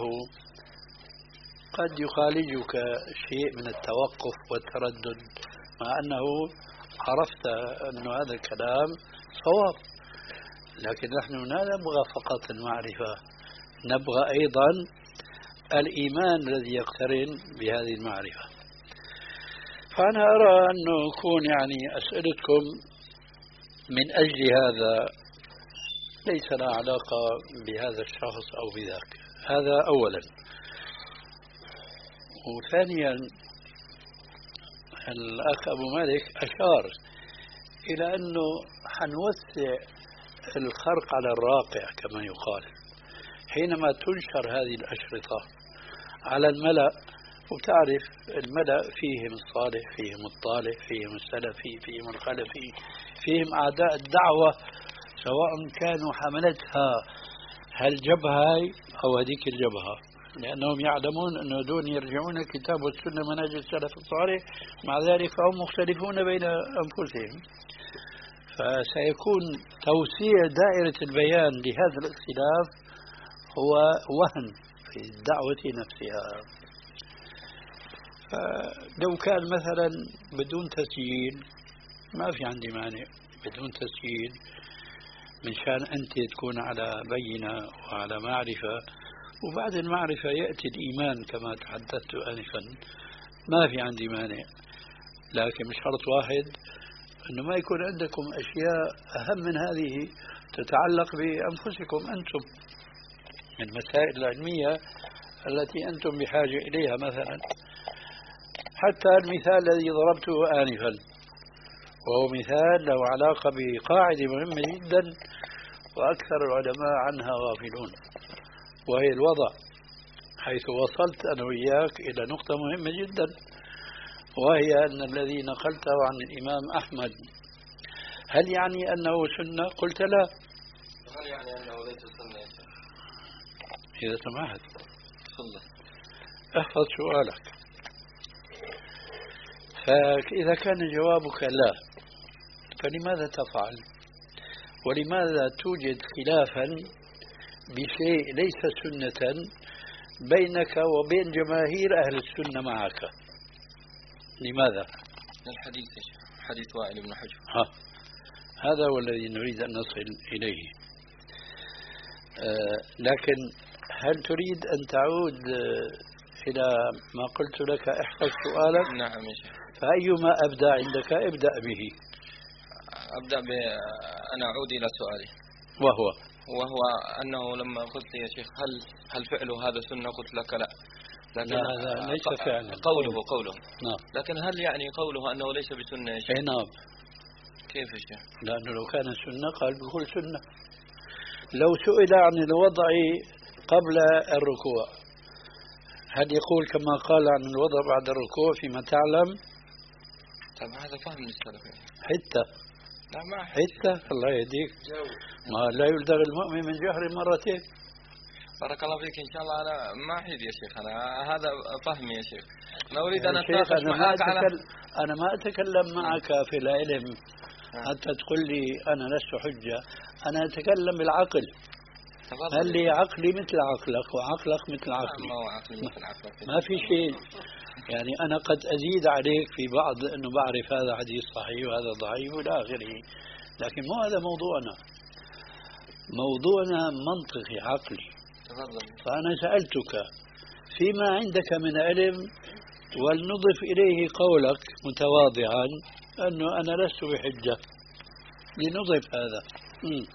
Speaker 4: قد يخالجك شيء من التوقف والتردد مع أنه عرفت أن هذا الكلام صواب، لكن نحن لا نبغى فقط المعرفة، نبغى أيضا الإيمان الذي يقترن بهذه المعرفة. فأنا أرى أنه يكون يعني أسئلتكم من أجل هذا ليس لها علاقة بهذا الشخص أو بذاك، هذا أولا. وثانيا الأخ أبو مالك أشار إلى أنه حنوسع الخرق على الراقع كما يقال حينما تنشر هذه الأشرطة على الملأ، وتعرف الملأ فيهم الصالح فيهم الطالح فيهم السلفي فيهم الخلفي فيهم أعداء الدعوة، سواء كانوا حملتها هالجبهة أو هذيك الجبهة، لأنهم يعلمون أن دون يرجعون الكتاب والسنة منهج السلف الصالح، مع ذلك فهم مختلفون بين أنفسهم. فسيكون توسيع دائرة البيان لهذا الاختلاف هو وهن في الدعوة نفسها. فلو كان مثلا بدون تسجيل ما في عندي مانع، بدون تسجيل من شان أنت تكون على بينة وعلى معرفة، وبعد المعرفة يأتي الإيمان كما تحدثت آنفا، ما في عندي مانع، لكن بشرط واحد أنه ما يكون عندكم أشياء أهم من هذه تتعلق بأنفسكم أنتم، من المسائل العلمية التي أنتم بحاجة إليها. مثلا حتى المثال الذي ضربته آنفا وهو مثال له علاقة بقاعدة مهمة جدا وأكثر العلماء عنها غافلون، وهي الوضع، حيث وصلت أنا وإياك إلى نقطة مهمة جدا، وهي أن الذي نقلته عن الإمام أحمد هل يعني أنه سنة؟ قلت لا.
Speaker 3: هل يعني أنه ليس سنة؟
Speaker 4: إذا سمحت احفظ سؤالك. فإذا كان جوابك لا، فلماذا تفعل؟ ولماذا توجد خلافا بشيء ليس سنة بينك وبين جماهير أهل السنة معك؟ لماذا؟
Speaker 3: الحديث يا شيخ، حديث وائل بن حجر.
Speaker 4: ها، هذا هو الذي نريد أن نصل إليه. آه لكن هل تريد أن تعود آه إلى ما قلت لك؟ احفظ سؤالك.
Speaker 3: نعم يا شيخ.
Speaker 4: فأيما أبدأ عندك ابدأ به.
Speaker 3: أبدأ ب أنا أعود إلى سؤالي،
Speaker 4: وهو
Speaker 3: وهو أنه لما قلت يا شيخ هل هل فعله هذا سنة؟ قلت لك لا، لكن
Speaker 4: لا هذا ليس فعلا،
Speaker 3: قوله قوله
Speaker 4: نعم.
Speaker 3: لكن هل يعني قوله أنه ليس بسنة يا شيخ؟
Speaker 4: نعم.
Speaker 3: كيف يا شيخ؟
Speaker 4: لأنه لو كان سنة قال بكل سنة. لو سئل عن الوضع قبل الركوع هل يقول كما قال عن الوضع بعد الركوع فيما تعلم؟
Speaker 3: طب هذا فهم السلف
Speaker 4: حتى
Speaker 3: لا ما
Speaker 4: حتى الله يهديك، ما لا يلدغ المؤمن من جهر مرتين.
Speaker 3: بارك الله فيك. إن شاء الله أنا ما أحيد يا شيخ، أنا هذا فهمي يا شيخ. أنا أريد أن
Speaker 4: أتناقش
Speaker 3: معك على
Speaker 4: أنا ما أتكلم معك في العلم حتى تقول لي أنا لست حجة، أنا أتكلم بالعقل. هل لي عقلي مثل عقلك وعقلك مثل عقلي؟
Speaker 3: ما هو عقلي مثل عقلك،
Speaker 4: ما في شيء. يعني أنا قد أزيد عليك في بعض أنه بعرف هذا حديث صحيح وهذا ضعيف وإلى آخره، لكن مو هذا موضوعنا. موضوعنا منطقي عقلي. فأنا سألتك فيما عندك من علم، ولنضف إليه قولك متواضعا أنه أنا لست بحجة، لنضف هذا. م.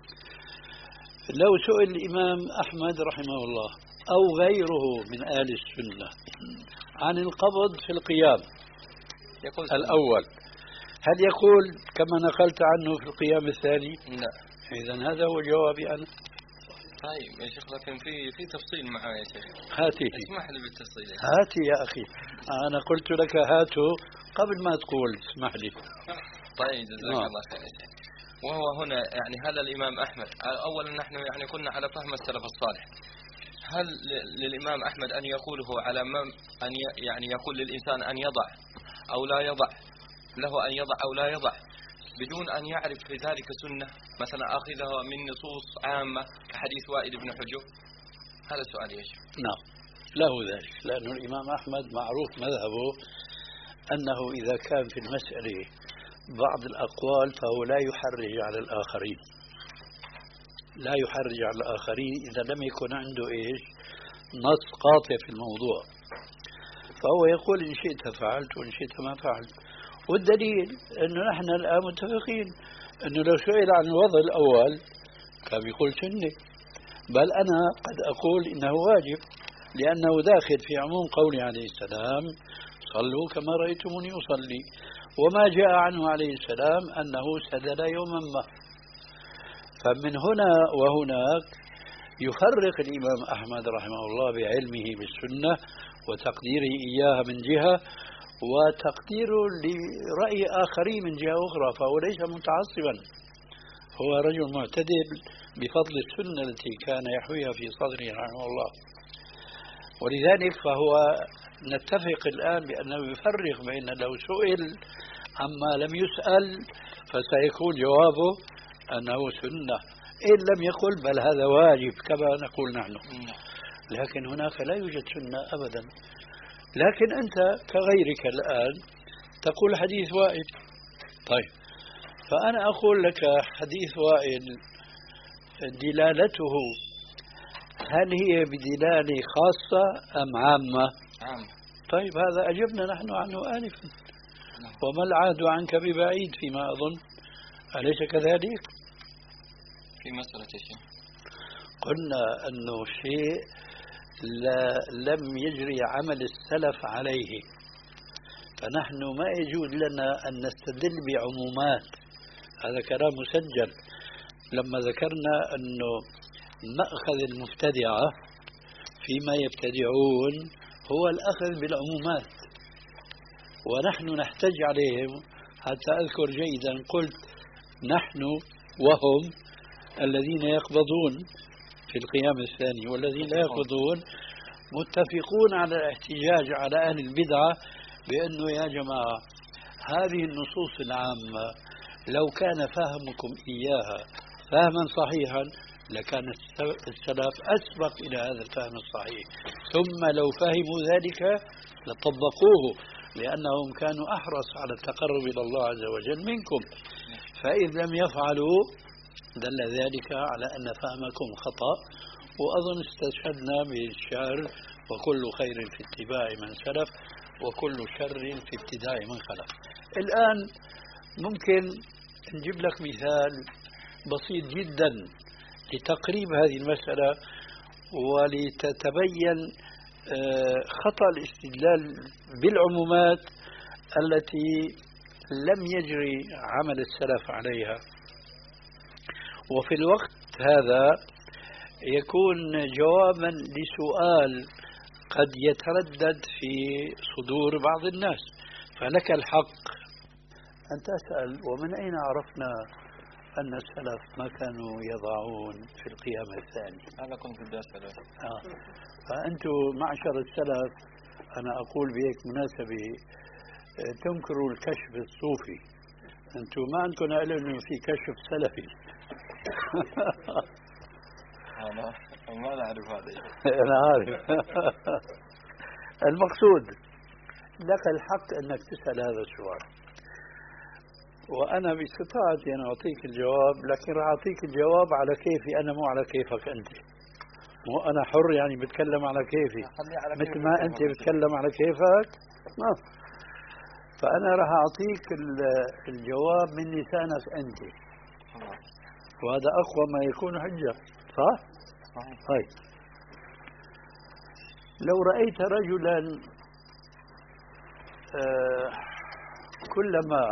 Speaker 4: لو سئل الإمام أحمد رحمه الله أو غيره من أهل السنة عن القبض في القيام يقول الأول، هل يقول كما نقلت عنه في القيام الثاني؟
Speaker 3: لا.
Speaker 4: إذن هذا هو جوابي أنا.
Speaker 3: طيب يا شيخ، لكن في في تفصيل معايا يا شيخ.
Speaker 4: هاتي.
Speaker 3: اسمح لي بالتفصيل.
Speaker 4: هاتي يا أخي، أنا قلت لك هاتوا قبل ما تقول اسمح لي.
Speaker 3: طيب جزاك الله خير يا شيخ. وهو هنا يعني هذا الإمام أحمد، أولا نحن يعني كنا على فهم السلف الصالح. هل للإمام أحمد أن يقوله على من أن يعني يقول للإنسان أن يضع أو لا يضع، له أن يضع أو لا يضع بدون أن يعرف في ذلك سنة، مثلا أخذها من نصوص عامة كحديث وائل بن حجر؟ هذا السؤال يا شيخ.
Speaker 4: نعم له ذلك، لأن الإمام أحمد معروف مذهبه أنه إذا كان في المسألة بعض الأقوال فهو لا يحرج على الآخرين، لا يحرج على الآخرين إذا لم يكن عنده إيش نص قاطع في الموضوع، فهو يقول إن شئت فعلت وإن شئت ما فعلت. والدليل أنه نحن الآن متفقين أنه لو سئل عن الوضع الأول كان يقول سنة، بل أنا قد أقول إنه واجب، لأنه داخل في عموم قوله عليه السلام صلوا كما رأيتموني أصلي، وما جاء عنه عليه السلام أنه سدل يوما ما. فمن هنا وهناك يفرق الإمام أحمد رحمه الله بعلمه بالسنة وتقديره إياها من جهة، وتقديره لرأي آخرين من جهة أخرى، فهو ليس متعصبا، هو رجل معتدل بفضل السنة التي كان يحويها في صدره رحمه الله. ولذلك فهو نتفق الآن بأنه يفرق بين لو سئل عما لم يسأل فسيكون جوابه أنه سنة، إن لم يقل بل هذا واجب كما نقول نحن، لكن هناك لا يوجد سنة أبدا. لكن أنت كغيرك الآن تقول حديث وائل. طيب فأنا أقول لك حديث وائل دلالته هل هي بدلالة خاصة أم عامة؟
Speaker 3: عامة.
Speaker 4: طيب هذا أجبنا نحن عنه آنفا، وما العهد عنك ببعيد فيما أظن، أليس كذلك؟
Speaker 3: في مسألة شيء
Speaker 4: قلنا أنه شيء لا لم يجري عمل السلف عليه، فنحن ما يجوز لنا أن نستدل بعمومات، هذا كلام مسجل. لما ذكرنا أنه مأخذ المبتدعة فيما يبتدعون هو الأخذ بالعمومات، ونحن نحتج عليهم. حتى أذكر جيدا قلت نحن وهم الذين يقبضون في القيام الثاني والذين لا يقبضون متفقون على الاحتجاج على أهل البدعة بأنه يا جماعة هذه النصوص العامة لو كان فهمكم إياها فهما صحيحا لكان السلف أسبق إلى هذا الفهم الصحيح، ثم لو فهموا ذلك لطبقوه لأنهم كانوا أحرص على التقرب إلى الله عز وجل منكم، فإذ لم يفعلوا دل ذلك على أن فهمكم خطأ. وأظن استشهدنا بالشعر وكل خير في اتباع من سلف وكل شر في ابتداع من خلف. الآن ممكن نجيب لك مثال بسيط جدا لتقريب هذه المسألة ولتتبين خطأ الاستدلال بالعمومات التي لم يجري عمل السلف عليها. وفي الوقت هذا يكون جوابا لسؤال قد يتردد في صدور بعض الناس، فلك الحق أن تسأل ومن أين عرفنا أن السلف ما كانوا يضعون في القيام الثاني؟
Speaker 3: هذا كنت بدي أسأله.
Speaker 4: آه. فأنتم معشر السلف أنا أقول بهيك مناسبة تنكروا الكشف الصوفي، أنتم ما عندكم علم في كشف سلفي.
Speaker 3: أنا ما نعرف هذا.
Speaker 4: أنا عارف. المقصود لك الحق أنك تسأل هذا السؤال، وأنا باستطاعتي أن أعطيك الجواب، لكن راح أعطيك الجواب على كيفي أنا مو على كيفك أنت. مو أنا حر يعني بتكلم على كيفي مثل ما أنت بتكلم على كيفك. ما. فأنا راح أعطيك الجواب من لسانك أنت، وهذا أقوى ما يكون حجة. صح؟ طيب، لو رأيت رجلا آه كلما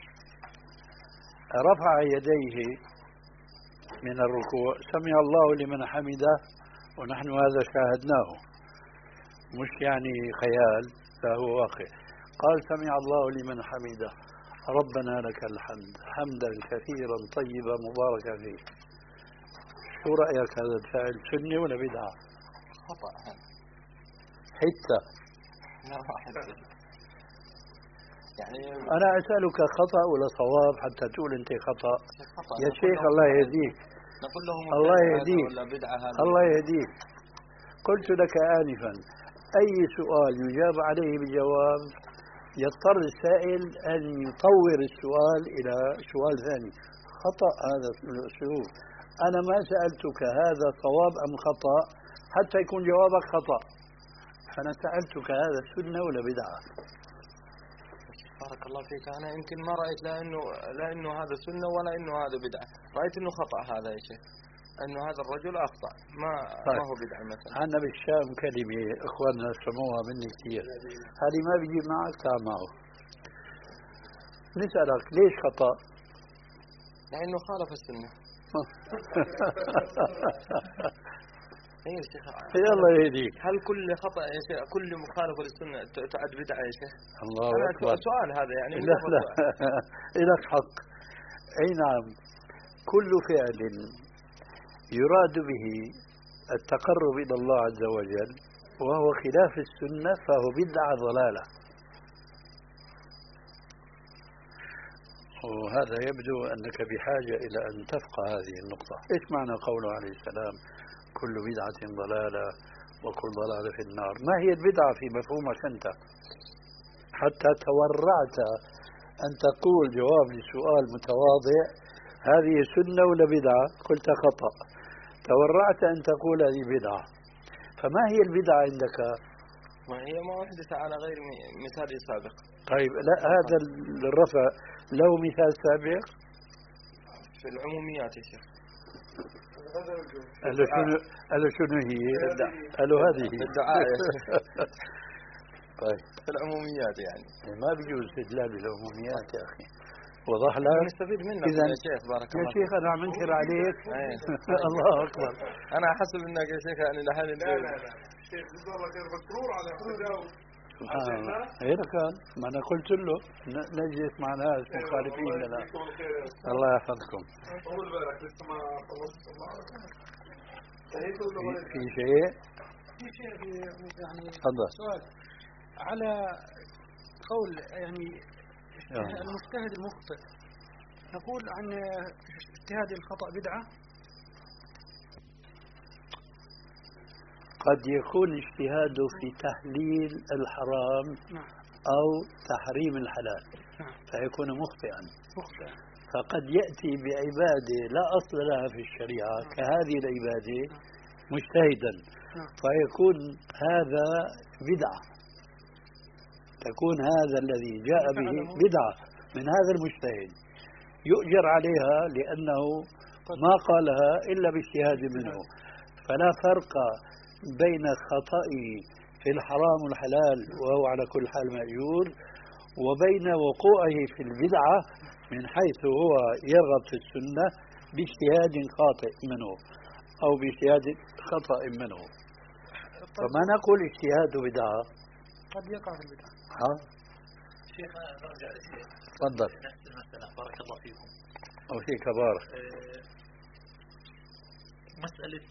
Speaker 4: رفع يديه من الركوع سمع الله لمن حمده، ونحن هذا شاهدناه مش يعني خيال، فهو واقع. قال سمع الله لمن حمده ربنا لك الحمد حمدا كثيرا طيبا مباركا فيه. شو رأيك هذا الفعل سنة ولا بدعة؟
Speaker 3: خطأ.
Speaker 4: حتى
Speaker 3: يعني
Speaker 4: أنا أسألك خطأ ولا صواب حتى تقول أنت خطأ؟
Speaker 3: خطأ.
Speaker 4: يا شيخ الله يهديك،
Speaker 3: نقول لهم
Speaker 4: الله يهديك،
Speaker 3: ولا بدعة هذه.
Speaker 4: الله يهديك. قلت لك آنفا أي سؤال يجاب عليه بجواب يضطر السائل أن يطور السؤال إلى سؤال ثاني. خطأ هذا الأسلوب. أنا ما سألتك هذا صواب أم خطأ حتى يكون جوابك خطأ، أنا سألتك هذا سنة ولا بدعة.
Speaker 3: بارك الله فيك. أنا يمكن ما رأيت لا إنه لا إنه هذا سنة ولا إنه هذا بدعة، رأيت إنه خطأ هذا يا شيخ، إنه هذا الرجل أخطأ، ما
Speaker 4: طيب.
Speaker 3: ما هو بدعة مثلا.
Speaker 4: عندنا بالشام كلمة إخواننا سموها مني كثير، هذه ما بيجي معك تعال معه. نسألك ليش خطأ؟
Speaker 3: لأنه خالف السنة. ايه يا شيخ،
Speaker 4: الله يهديك.
Speaker 3: هل كل خطأ يا شيخ، كل مخالفة للسنة تعد بدعة يا شيخ؟
Speaker 4: الله
Speaker 3: أكبر. سؤال هذا يعني.
Speaker 4: لا لا لك حق. أي نعم، كل فعل يراد به التقرب إلى الله عز وجل وهو خلاف السنة فهو بدعة ضلالة. وهذا يبدو أنك بحاجة إلى أن تفقه هذه النقطة. إيش معنى قوله عليه السلام كل بدعة ضلالة وكل ضلالة في النار؟ ما هي البدعة في مفهومك أنت حتى تورعت أن تقول جواب لسؤال متواضع هذه سنة ولا بدعة؟ قلت خطأ. تورعت أن تقول هذه بدعة، فما هي البدعة عندك؟
Speaker 3: ما هي ما أحدث على غير مثال سابق.
Speaker 4: طيب لا، هذا الرفع له مثال سابق
Speaker 3: في العموميات يا شيخ.
Speaker 4: قال له شنو قال له شنو هي؟ قال له هذه
Speaker 3: الدعاء يا شيخ.
Speaker 4: طيب
Speaker 3: في العموميات يعني
Speaker 4: ما بيجوز استدلال بالعموميات يا أخي. وضح لك
Speaker 3: نستفيد منك
Speaker 4: إذن
Speaker 3: يا شيخ. بارك الله
Speaker 4: يا شيخ أنا عم أنكر عليك. الله أكبر.
Speaker 3: أنا أحسب إنك يا شيخ يعني لحال.
Speaker 7: لا لا لا شيخ جزاه الله خير مسرور على تجاوب.
Speaker 4: سبحان الله. هيك كان، ما أنا قلت له نجلس مع ناس مخالفين لنا. الله يحفظكم.
Speaker 7: طول بالك لسه ما خلصت. الله
Speaker 4: في شيء؟
Speaker 1: في شيء يعني
Speaker 4: تفضل.
Speaker 1: سؤال على قول يعني المجتهد المخطئ، نقول عن اجتهاد الخطأ بدعة.
Speaker 4: قد يكون اجتهاده في تحليل الحرام أو تحريم الحلال فيكون مخطئا. فقد يأتي بعبادة لا أصل لها في الشريعة كهذه العبادة مجتهدا، فيكون هذا بدعة، تكون هذا الذي جاء به بدعة من هذا المجتهد، يؤجر عليها لأنه ما قالها إلا باجتهاد منه. فلا فرق بين خطئه في الحرام والحلال وهو على كل حال مأجور، وبين وقوعه في البدعة من حيث هو يرغب في السنة باجتهاد خاطئ منه أو باجتهاد خطأ منه. فما نقول اجتهاد بدعة،
Speaker 1: قد يقع في البدعة.
Speaker 4: ها
Speaker 8: شيخ نرجع للشيخ.
Speaker 4: تفضل.
Speaker 8: نفس المسألة. بارك الله فيكم.
Speaker 4: أو فيك بارك.
Speaker 8: مسألة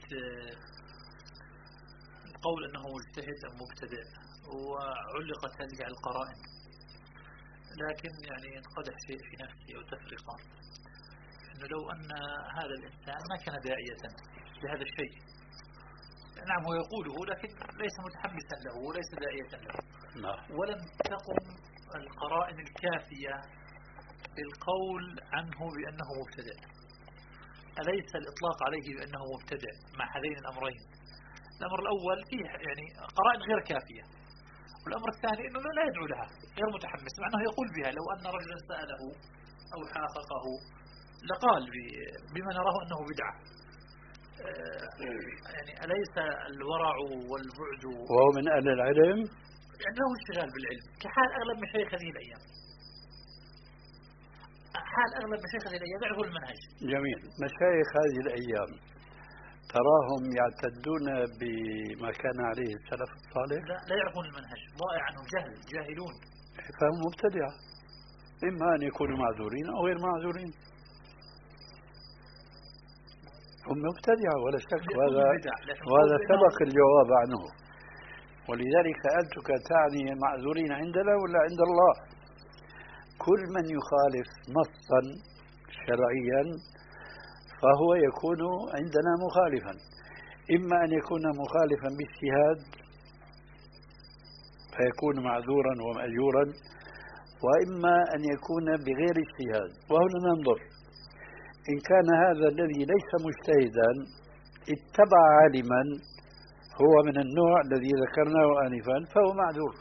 Speaker 8: قول أنه مجتهد أو مبتدئ وعلقت هذه على القرائن، لكن يعني ينقدح شيء في نفسي أو تفرقة أنه لو أن هذا الإنسان ما كان داعية لهذا الشيء، نعم هو يقوله لكن ليس متحمسا له وليس داعية له، ولم تقم القرائن الكافية للقول عنه بأنه مبتدع. أليس الإطلاق عليه بأنه مبتدع مع هذين الأمرين؟ الأمر الأول فيه يعني قرائن غير كافية، والأمر الثاني أنه لا يدعو لها، غير متحمس، مع أنه يقول بها. لو أن رجلا سأله أو حاققه لقال بما نراه أنه بدعة. يعني أليس الورع والبعد
Speaker 4: وهو من أهل العلم؟
Speaker 8: يعني له اشتغال بالعلم كحال أغلب مشايخ هذه الأيام. حال أغلب مشايخ هذه الأيام يعرفون المنهج.
Speaker 4: جميل. مشايخ هذه الأيام تراهم يعتدون بما كان عليه السلف الصالح؟
Speaker 8: لا, لا يعرفون المنهج، ضائع عنهم، جهل، جاهلون.
Speaker 4: فهم مبتدعة، إما أن يكونوا معذورين أو غير معذورين. هم مبتدعة ولا شك، وهذا وهذا سبق الجواب عنه. ولذلك سألتك تعني معذورين عندنا ولا عند الله؟ كل من يخالف نصا شرعيا فهو يكون عندنا مخالفا، إما أن يكون مخالفا باجتهاد فيكون معذورا ومأجورا، وإما أن يكون بغير اجتهاد. وهنا ننظر، إن كان هذا الذي ليس مجتهدا اتبع عالما هو من النوع الذي ذكرناه آنفا فهو معذور،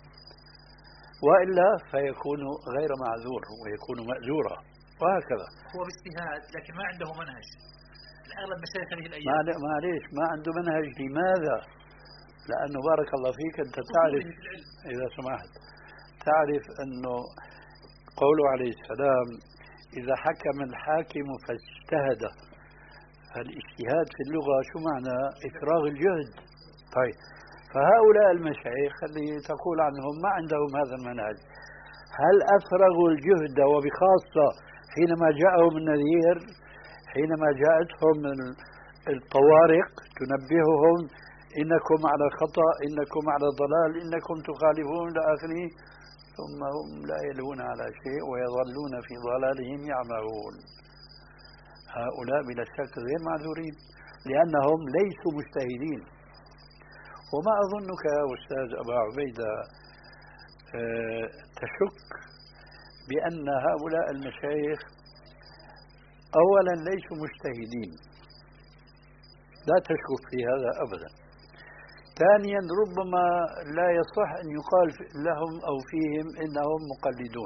Speaker 4: وإلا فيكون غير معذور ويكون مأجورا، وهكذا.
Speaker 8: هو باجتهاد لكن ما عنده منهج. الأغلب مشايخ هذه الأيام
Speaker 4: معليش ما عنده منهج. لماذا؟ لأنه بارك الله فيك أنت تعرف، إذا سمحت، تعرف أنه قوله عليه السلام إذا حكم الحاكم فاجتهد. فالاجتهاد في اللغة شو معنى؟ إفراغ الجهد. طيب، فهؤلاء المشايخ اللي تقول عنهم ما عندهم هذا المنهج، هل أفرغوا الجهد وبخاصة حينما جاءهم النذير، حينما جاءتهم الطوارق تنبههم إنكم على خطأ، إنكم على ضلال، إنكم تخالفون إلى آخره، ثم هم لا يلون على شيء ويظلون في ضلالهم يعمهون؟ هؤلاء بلا شك غير معذورين لأنهم ليسوا مجتهدين. وما أظنك يا أستاذ أبا عبيدة أه تشك بأن هؤلاء المشايخ أولا ليسوا مجتهدين، لا تشك في هذا أبدا. ثانيا ربما لا يصح أن يقال لهم أو فيهم إنهم مقلدون،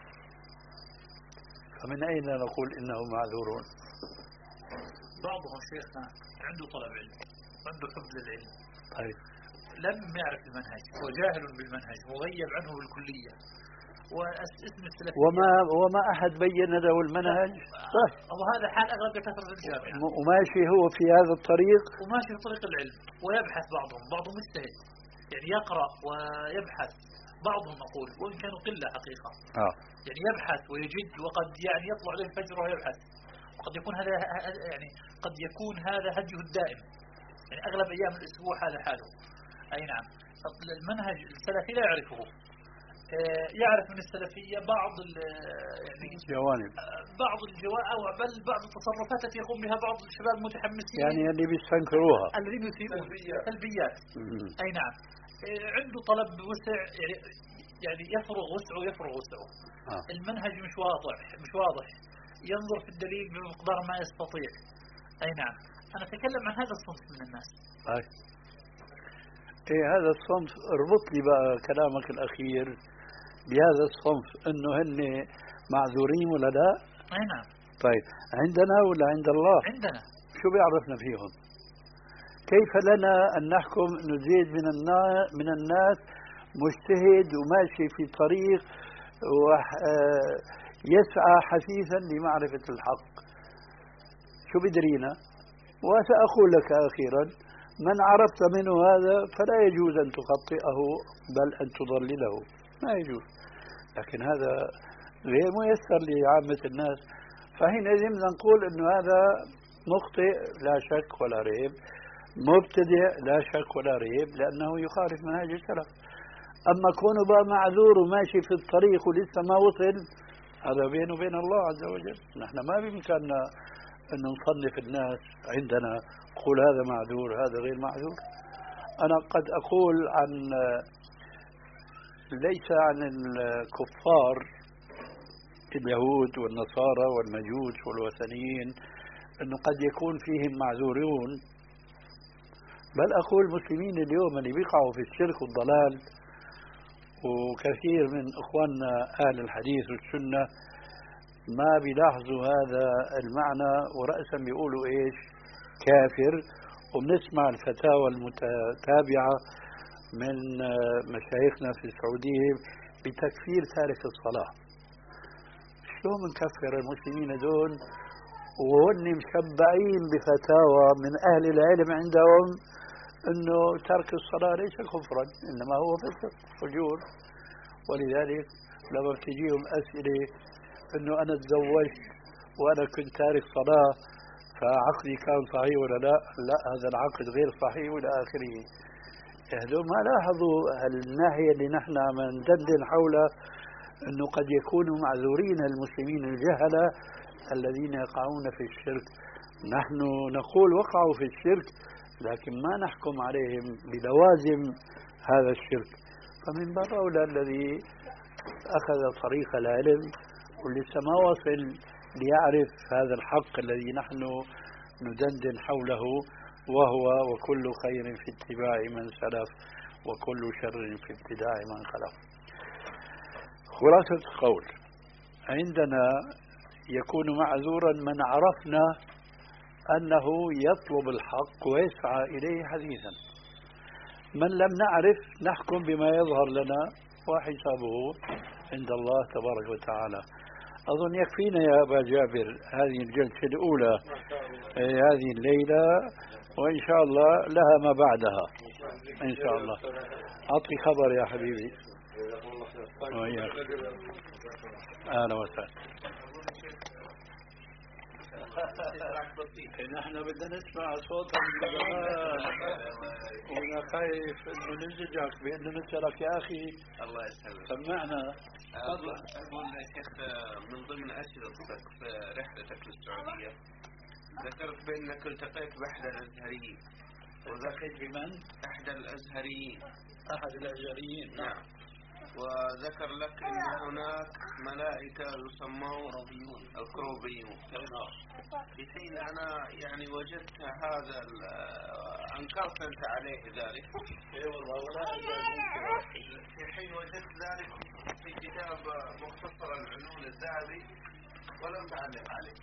Speaker 4: فمن أين نقول إنهم معذورون؟
Speaker 8: بعضهم شيخنا عنده طلب علم، عنده حب للعلم،
Speaker 4: طيب
Speaker 8: لم يعرف المنهج، هو جاهل بالمنهج، مغيب عنه بالكلية، واسم السلفية
Speaker 4: وما وما أحد بين له المنهج.
Speaker 8: طيب، وهذا حال أغلب دكاترة الجامعة،
Speaker 4: وماشي هو في هذا الطريق،
Speaker 8: وماشي في طريق العلم، ويبحث بعضهم، بعضهم مجتهد يعني يقرأ ويبحث، بعضهم نقول وإن كانوا قلة حقيقة
Speaker 4: آه.
Speaker 8: يعني يبحث ويجد، وقد يعني يطلع له الفجر ويبحث، وقد يكون هذا يعني قد يكون هذا هديه الدائم، يعني أغلب أيام الأسبوع هذا حاله. أي نعم. المنهج السلفي لا يعرفه، يعرف من السلفية بعض يعني
Speaker 4: جوانب،
Speaker 8: بعض الجوانب أو بل بعض التصرفات التي يقوم بها بعض الشباب المتحمسين،
Speaker 4: يعني اللي بيستنكروها،
Speaker 8: الذين يسيئون سلبيات. أي نعم. عنده طلب وسع، يعني يفرغ وسعه يفرغ وسعه.
Speaker 4: آه.
Speaker 8: المنهج مش واضح مش واضح ينظر في الدليل بمقدار ما يستطيع. أي نعم. أنا أتكلم عن هذا الصنف من الناس.
Speaker 4: أي. إيه هذا الصنف، اربط لي بقى كلامك الأخير بهذا الصنف، إنه هن معذورين ولا لا؟
Speaker 8: أي نعم.
Speaker 4: طيب عندنا ولا عند الله؟
Speaker 8: عندنا.
Speaker 4: شو بيعرفنا فيهم؟ كيف لنا أن نحكم إنه زيد من الناس من الناس مجتهد وماشي في طريق ويسعى حثيثا لمعرفة الحق؟ شو بدرينا؟ وسأقول لك أخيرا، من عرفت منه هذا فلا يجوز أن تخطئه بل أن تضلله، ما يجوز. لكن هذا غير ميسر لعامة الناس، فحينئذ نقول أنه هذا مخطئ لا شك ولا ريب، مبتدئ لا شك ولا ريب، لأنه يخالف منهج السلف. أما كونه بقى معذور وماشي في الطريق ولسه ما وصل، هذا بينه وبين الله عز وجل. نحن ما بإمكاننا أن نصنف الناس عندنا قول هذا معذور هذا غير معذور. أنا قد أقول عن ليس عن الكفار اليهود والنصارى والمجوس والوثنيين أنه قد يكون فيهم معذورون، بل أقول المسلمين اليوم اللي بيقعوا في الشرك والضلال، وكثير من إخواننا أهل الحديث والسنة ما بيلاحظوا هذا المعنى، ورأسا بيقولوا إيش كافر. وبنسمع الفتاوى المتتابعة من مشايخنا في السعودية بتكفير تارك الصلاة. شلون بنكفر المسلمين دول وهن مشبعين بفتاوى من أهل العلم عندهم أنه ترك الصلاة ليس كفرا إنما هو فسق فجور؟ ولذلك لما بتجيهم أسئلة أنه أنا تزوجت وأنا كنت تارك صلاة فعقدي كان صحيح ولا لا؟ لا، هذا العقد غير صحيح وإلى آخره. هذول ما لاحظوا الناحية اللي نحن عم ندندن حولها، أنه قد يكونوا معذورين المسلمين الجهلة الذين يقعون في الشرك. نحن نقول وقعوا في الشرك لكن ما نحكم عليهم بلوازم هذا الشرك. فمن باب أولى الذي أخذ طريق العلم ولسه ما وصل ليعرف هذا الحق الذي نحن ندندن حوله، وهو وكل خير في اتباع من سلف وكل شر في ابتداع من خلف. خلاصة القول، عندنا يكون معذورا من عرفنا أنه يطلب الحق ويسعى إليه حديثا. من لم نعرف نحكم بما يظهر لنا وحسابه عند الله تبارك وتعالى. أظن يكفينا يا أبا جابر هذه الجلسة الأولى هذه الليلة، وإن شاء الله لها ما بعدها إن شاء الله. أعطي خبر يا حبيبي. وإياك. أهلا وسهلا. نحن بدنا نسمع صوتك من زمان وانا خايف انه نزعجك بانه نسألك يا اخي. الله يسلمك. سمعنا.
Speaker 9: تفضل. اقول يا شيخ من ضمن اسئلتك في رحلتك للسعوديه ذكرت بانك التقيت باحدى الازهريين.
Speaker 4: التقيت بمن؟
Speaker 9: احدى الازهريين.
Speaker 4: احد الازهريين.
Speaker 9: نعم. وذكر لك ان هناك ملائكه يسمون الكروبيون الكروبيون. في حين انا يعني وجدت هذا انكرت انت عليه ذلك.
Speaker 4: اي والله ولا
Speaker 9: في حين وجدت ذلك في كتاب مختصر العنون الذهبي ولم تعلق عليه.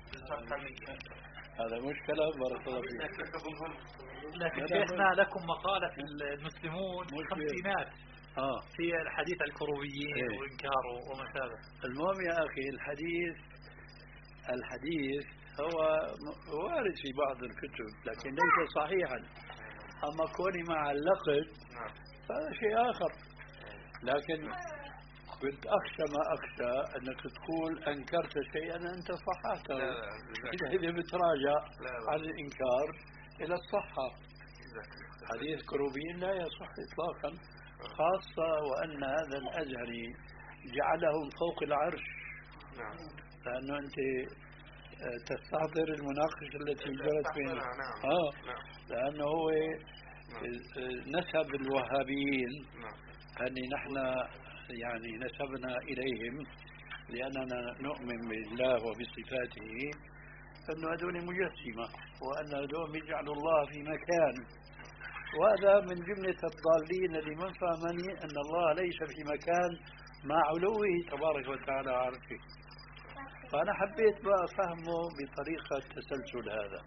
Speaker 4: هذا مشكلة. بارك الله فيك.
Speaker 8: لكن شيخنا لكم مقالة في المسلمون خمسينات
Speaker 4: آه.
Speaker 8: في الحديث عن الكروبيين
Speaker 4: إيه.
Speaker 8: وإنكاره وما شابه.
Speaker 4: المهم يا أخي الحديث الحديث هو وارد في بعض الكتب لكن ليس صحيحا. أما كوني ما علقت هذا شيء آخر. لكن كنت أخشى ما أخشى أنك تقول أنكرت شيئا أنت صححته. إذا بتراجع عن الإنكار إلى الصحة. حديث كروبين لا يصح إطلاقا، خاصة وأن هذا الأزهري جعلهم فوق العرش. لأنه أنت تستحضر المناقشة التي جرت بين آه لأنه هو نسب الوهابيين أني نحن يعني نسبنا إليهم لأننا نؤمن بالله وبصفاته أنه هذول مجسمة وأن هذول يجعلوا الله في مكان. وهذا من جملة الضالين اللي من فهمني أن الله ليس في مكان مع علوه تبارك وتعالى عرفه. فأنا حبيت بقى فهمه بطريقة تسلسل هذا.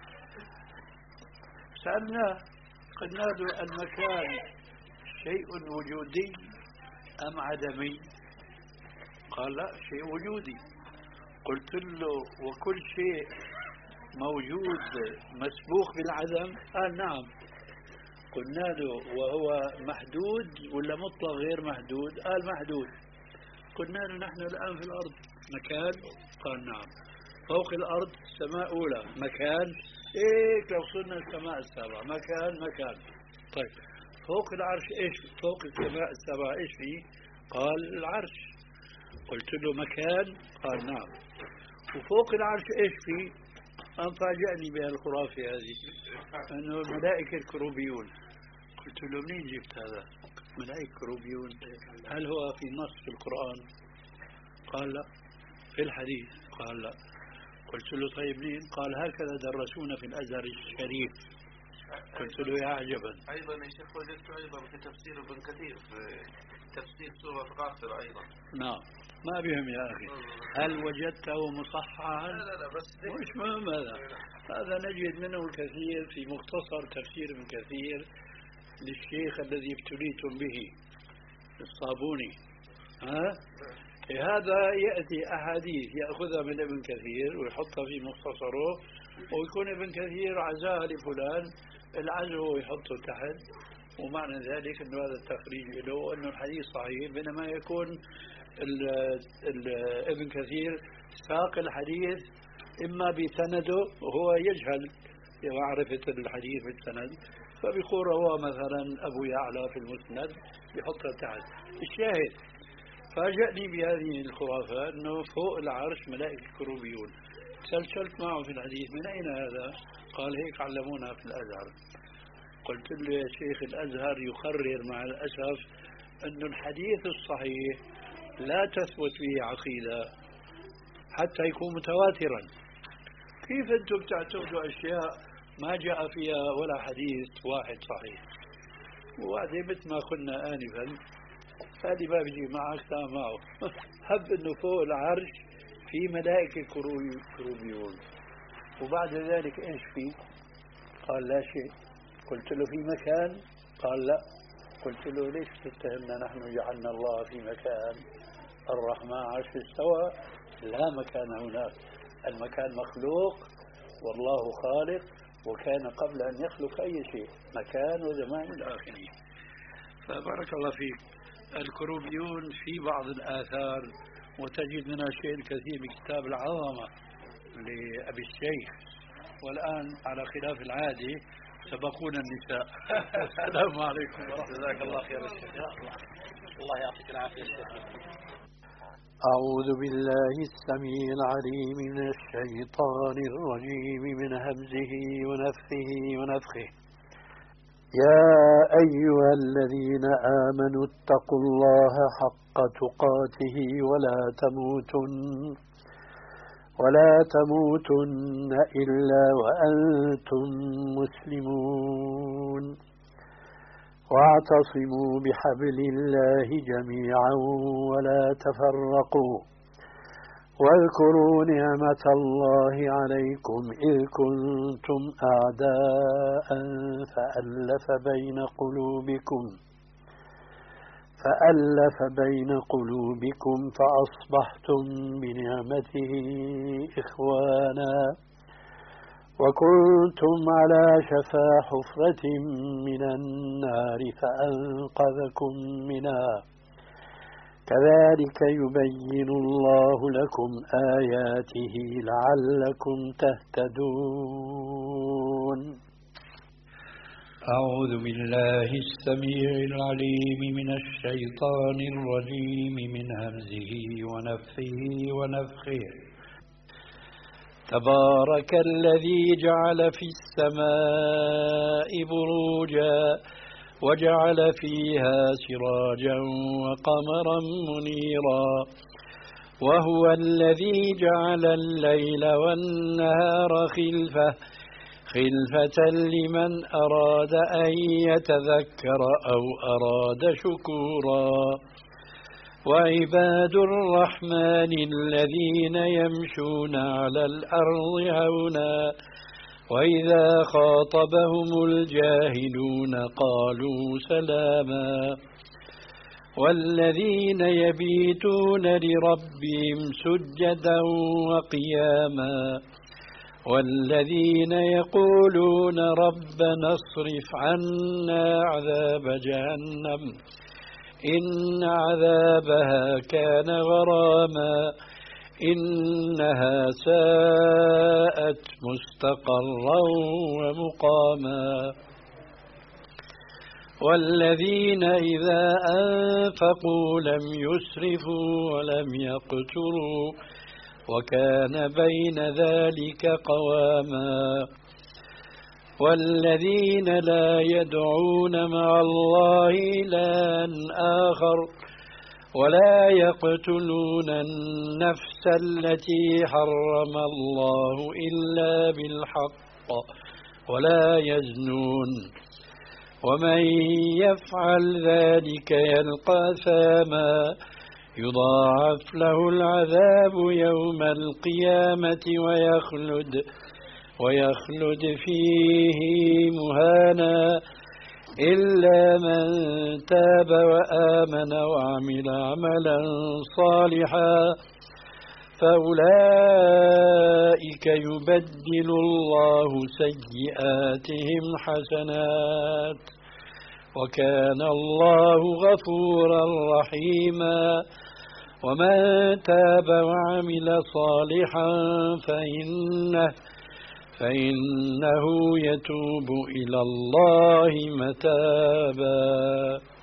Speaker 4: سألنا قلنا له المكان شيء وجودي أم عدمي؟ قال لا، شيء وجودي. قلت له وكل شيء موجود مسبوق بالعدم؟ قال نعم. قلنا له وهو محدود ولا مطلق غير محدود؟ قال محدود. قلنا له نحن الآن في الأرض مكان؟ قال نعم. فوق الأرض سماء أولى مكان؟ إيه لو صرنا السماء السابعة مكان مكان. طيب فوق العرش إيش؟ فوق السماء السابعة إيش فيه؟ قال العرش. قلت له مكان؟ قال نعم. وفوق العرش إيش فيه؟ قام فاجأني بهالخرافة هذه أنه الملائكة الكروبيون. قلت له منين جبت هذا؟ ملائكة كروبيون هل هو في نص في القرآن؟ قال لا. في الحديث؟ قال لا. قلت له طيب ليه؟ قال هكذا درسونا في الأزهر الشريف. قلت له يا عجبا.
Speaker 9: أيضا يا شيخ وجدت أيضا في تفسير ابن كثير في تفسير سورة غافر أيضا.
Speaker 4: نعم ما بهم يا أخي. هل وجدته مصححا؟
Speaker 9: لا لا لا بس
Speaker 4: مش مهم هذا. هذا نجد منه الكثير في مختصر تفسير ابن كثير للشيخ الذي ابتليتم به الصابوني. ها؟ هذا يأتي أحاديث يأخذها من ابن كثير ويحطها في مختصره، ويكون ابن كثير عزاها لفلان، العزو يحطه تحت، ومعنى ذلك أنه هذا التخريج له وأنه الحديث صحيح، بينما يكون ال ال ابن كثير ساق الحديث إما بسنده وهو يجهل معرفة الحديث بالسند، فبيقول رواه مثلا أبو يعلى في المسند يحطها تحت. الشاهد فاجأني بهذه الخرافة أنه فوق العرش ملائكة كروبيون. سلسلت معه في الحديث من أين هذا؟ قال هيك علمونا في الأزهر. قلت له يا شيخ الأزهر يقرر مع الأسف أن الحديث الصحيح لا تثبت به عقيدة حتى يكون متواترا. كيف أنتم بتعتقدوا أشياء ما جاء فيها ولا حديث واحد صحيح؟ وبعدين مثل ما قلنا آنفا هذه ما بيجي معك تعال معه. هب أنه فوق العرش في ملائكة كروبيون، وبعد ذلك إيش فيه؟ قال لا شيء. قلت له في مكان؟ قال لا. قلت له ليش تتهمنا نحن جعلنا الله في مكان؟ الرحمن عرش استوى، لا مكان هناك، المكان مخلوق والله خالق، وكان قبل أن يخلق أي شيء مكان وزمان الآخرين. فبارك الله فيك. الكروبيون في بعض الآثار وتجد منها شيء كثير بكتاب العظمة لأبي الشيخ، والآن على خلاف العادة سبقونا النساء. السلام عليكم ورحمة الله. جزاك الله خير الشيخ.
Speaker 8: الله يعطيك العافية الشيخ.
Speaker 10: أعوذ بالله السميع العليم من الشيطان الرجيم من همزه ونفخه ونفخه. يا أيها الذين آمنوا اتقوا الله حق تقاته ولا تموتن ولا تموتن إلا وأنتم مسلمون، واعتصموا بحبل الله جميعا ولا تفرقوا، واذكروا نعمة الله عليكم إذ كنتم أعداء فألف بين قلوبكم فألف بين قلوبكم فأصبحتم بنعمته إخوانا، وكنتم على شفا حفرة من النار فأنقذكم منها، كذلك يبين الله لكم آياته لعلكم تهتدون.
Speaker 4: أعوذ بالله السميع العليم من الشيطان الرجيم من همزه ونفخه ونفخه. تبارك الذي جعل في السماء بروجا وجعل فيها سراجا وقمرا منيرا، وهو الذي جعل الليل والنهار خلفة خلفة لمن أراد أن يتذكر أو أراد شكورا. وعباد الرحمن الذين يمشون على الأرض هونا وإذا خاطبهم الجاهلون قالوا سلاما. والذين يبيتون لربهم سجدا وقياما، والذين يقولون ربنا اصرف عنا عذاب جهنم إن عذابها كان غراما إنها ساءت مستقرا ومقاما. والذين إذا أنفقوا لم يسرفوا ولم يقتروا وكان بين ذلك قواما.
Speaker 10: والذين لا يدعون مع الله إلها آخر ولا يقتلون النفس التي حرم الله إلا بالحق ولا يزنون ومن يفعل ذلك يلقى ثاما يضاعف له العذاب يوم القيامة ويخلد ويخلد فيه مهانا إلا من تاب وآمن وعمل عملا صالحا فأولئك يبدل الله سيئاتهم حسنات وكان الله غفورا رحيما ومن تاب وعمل صالحا فإنه فإنه يتوب إلى الله متابا.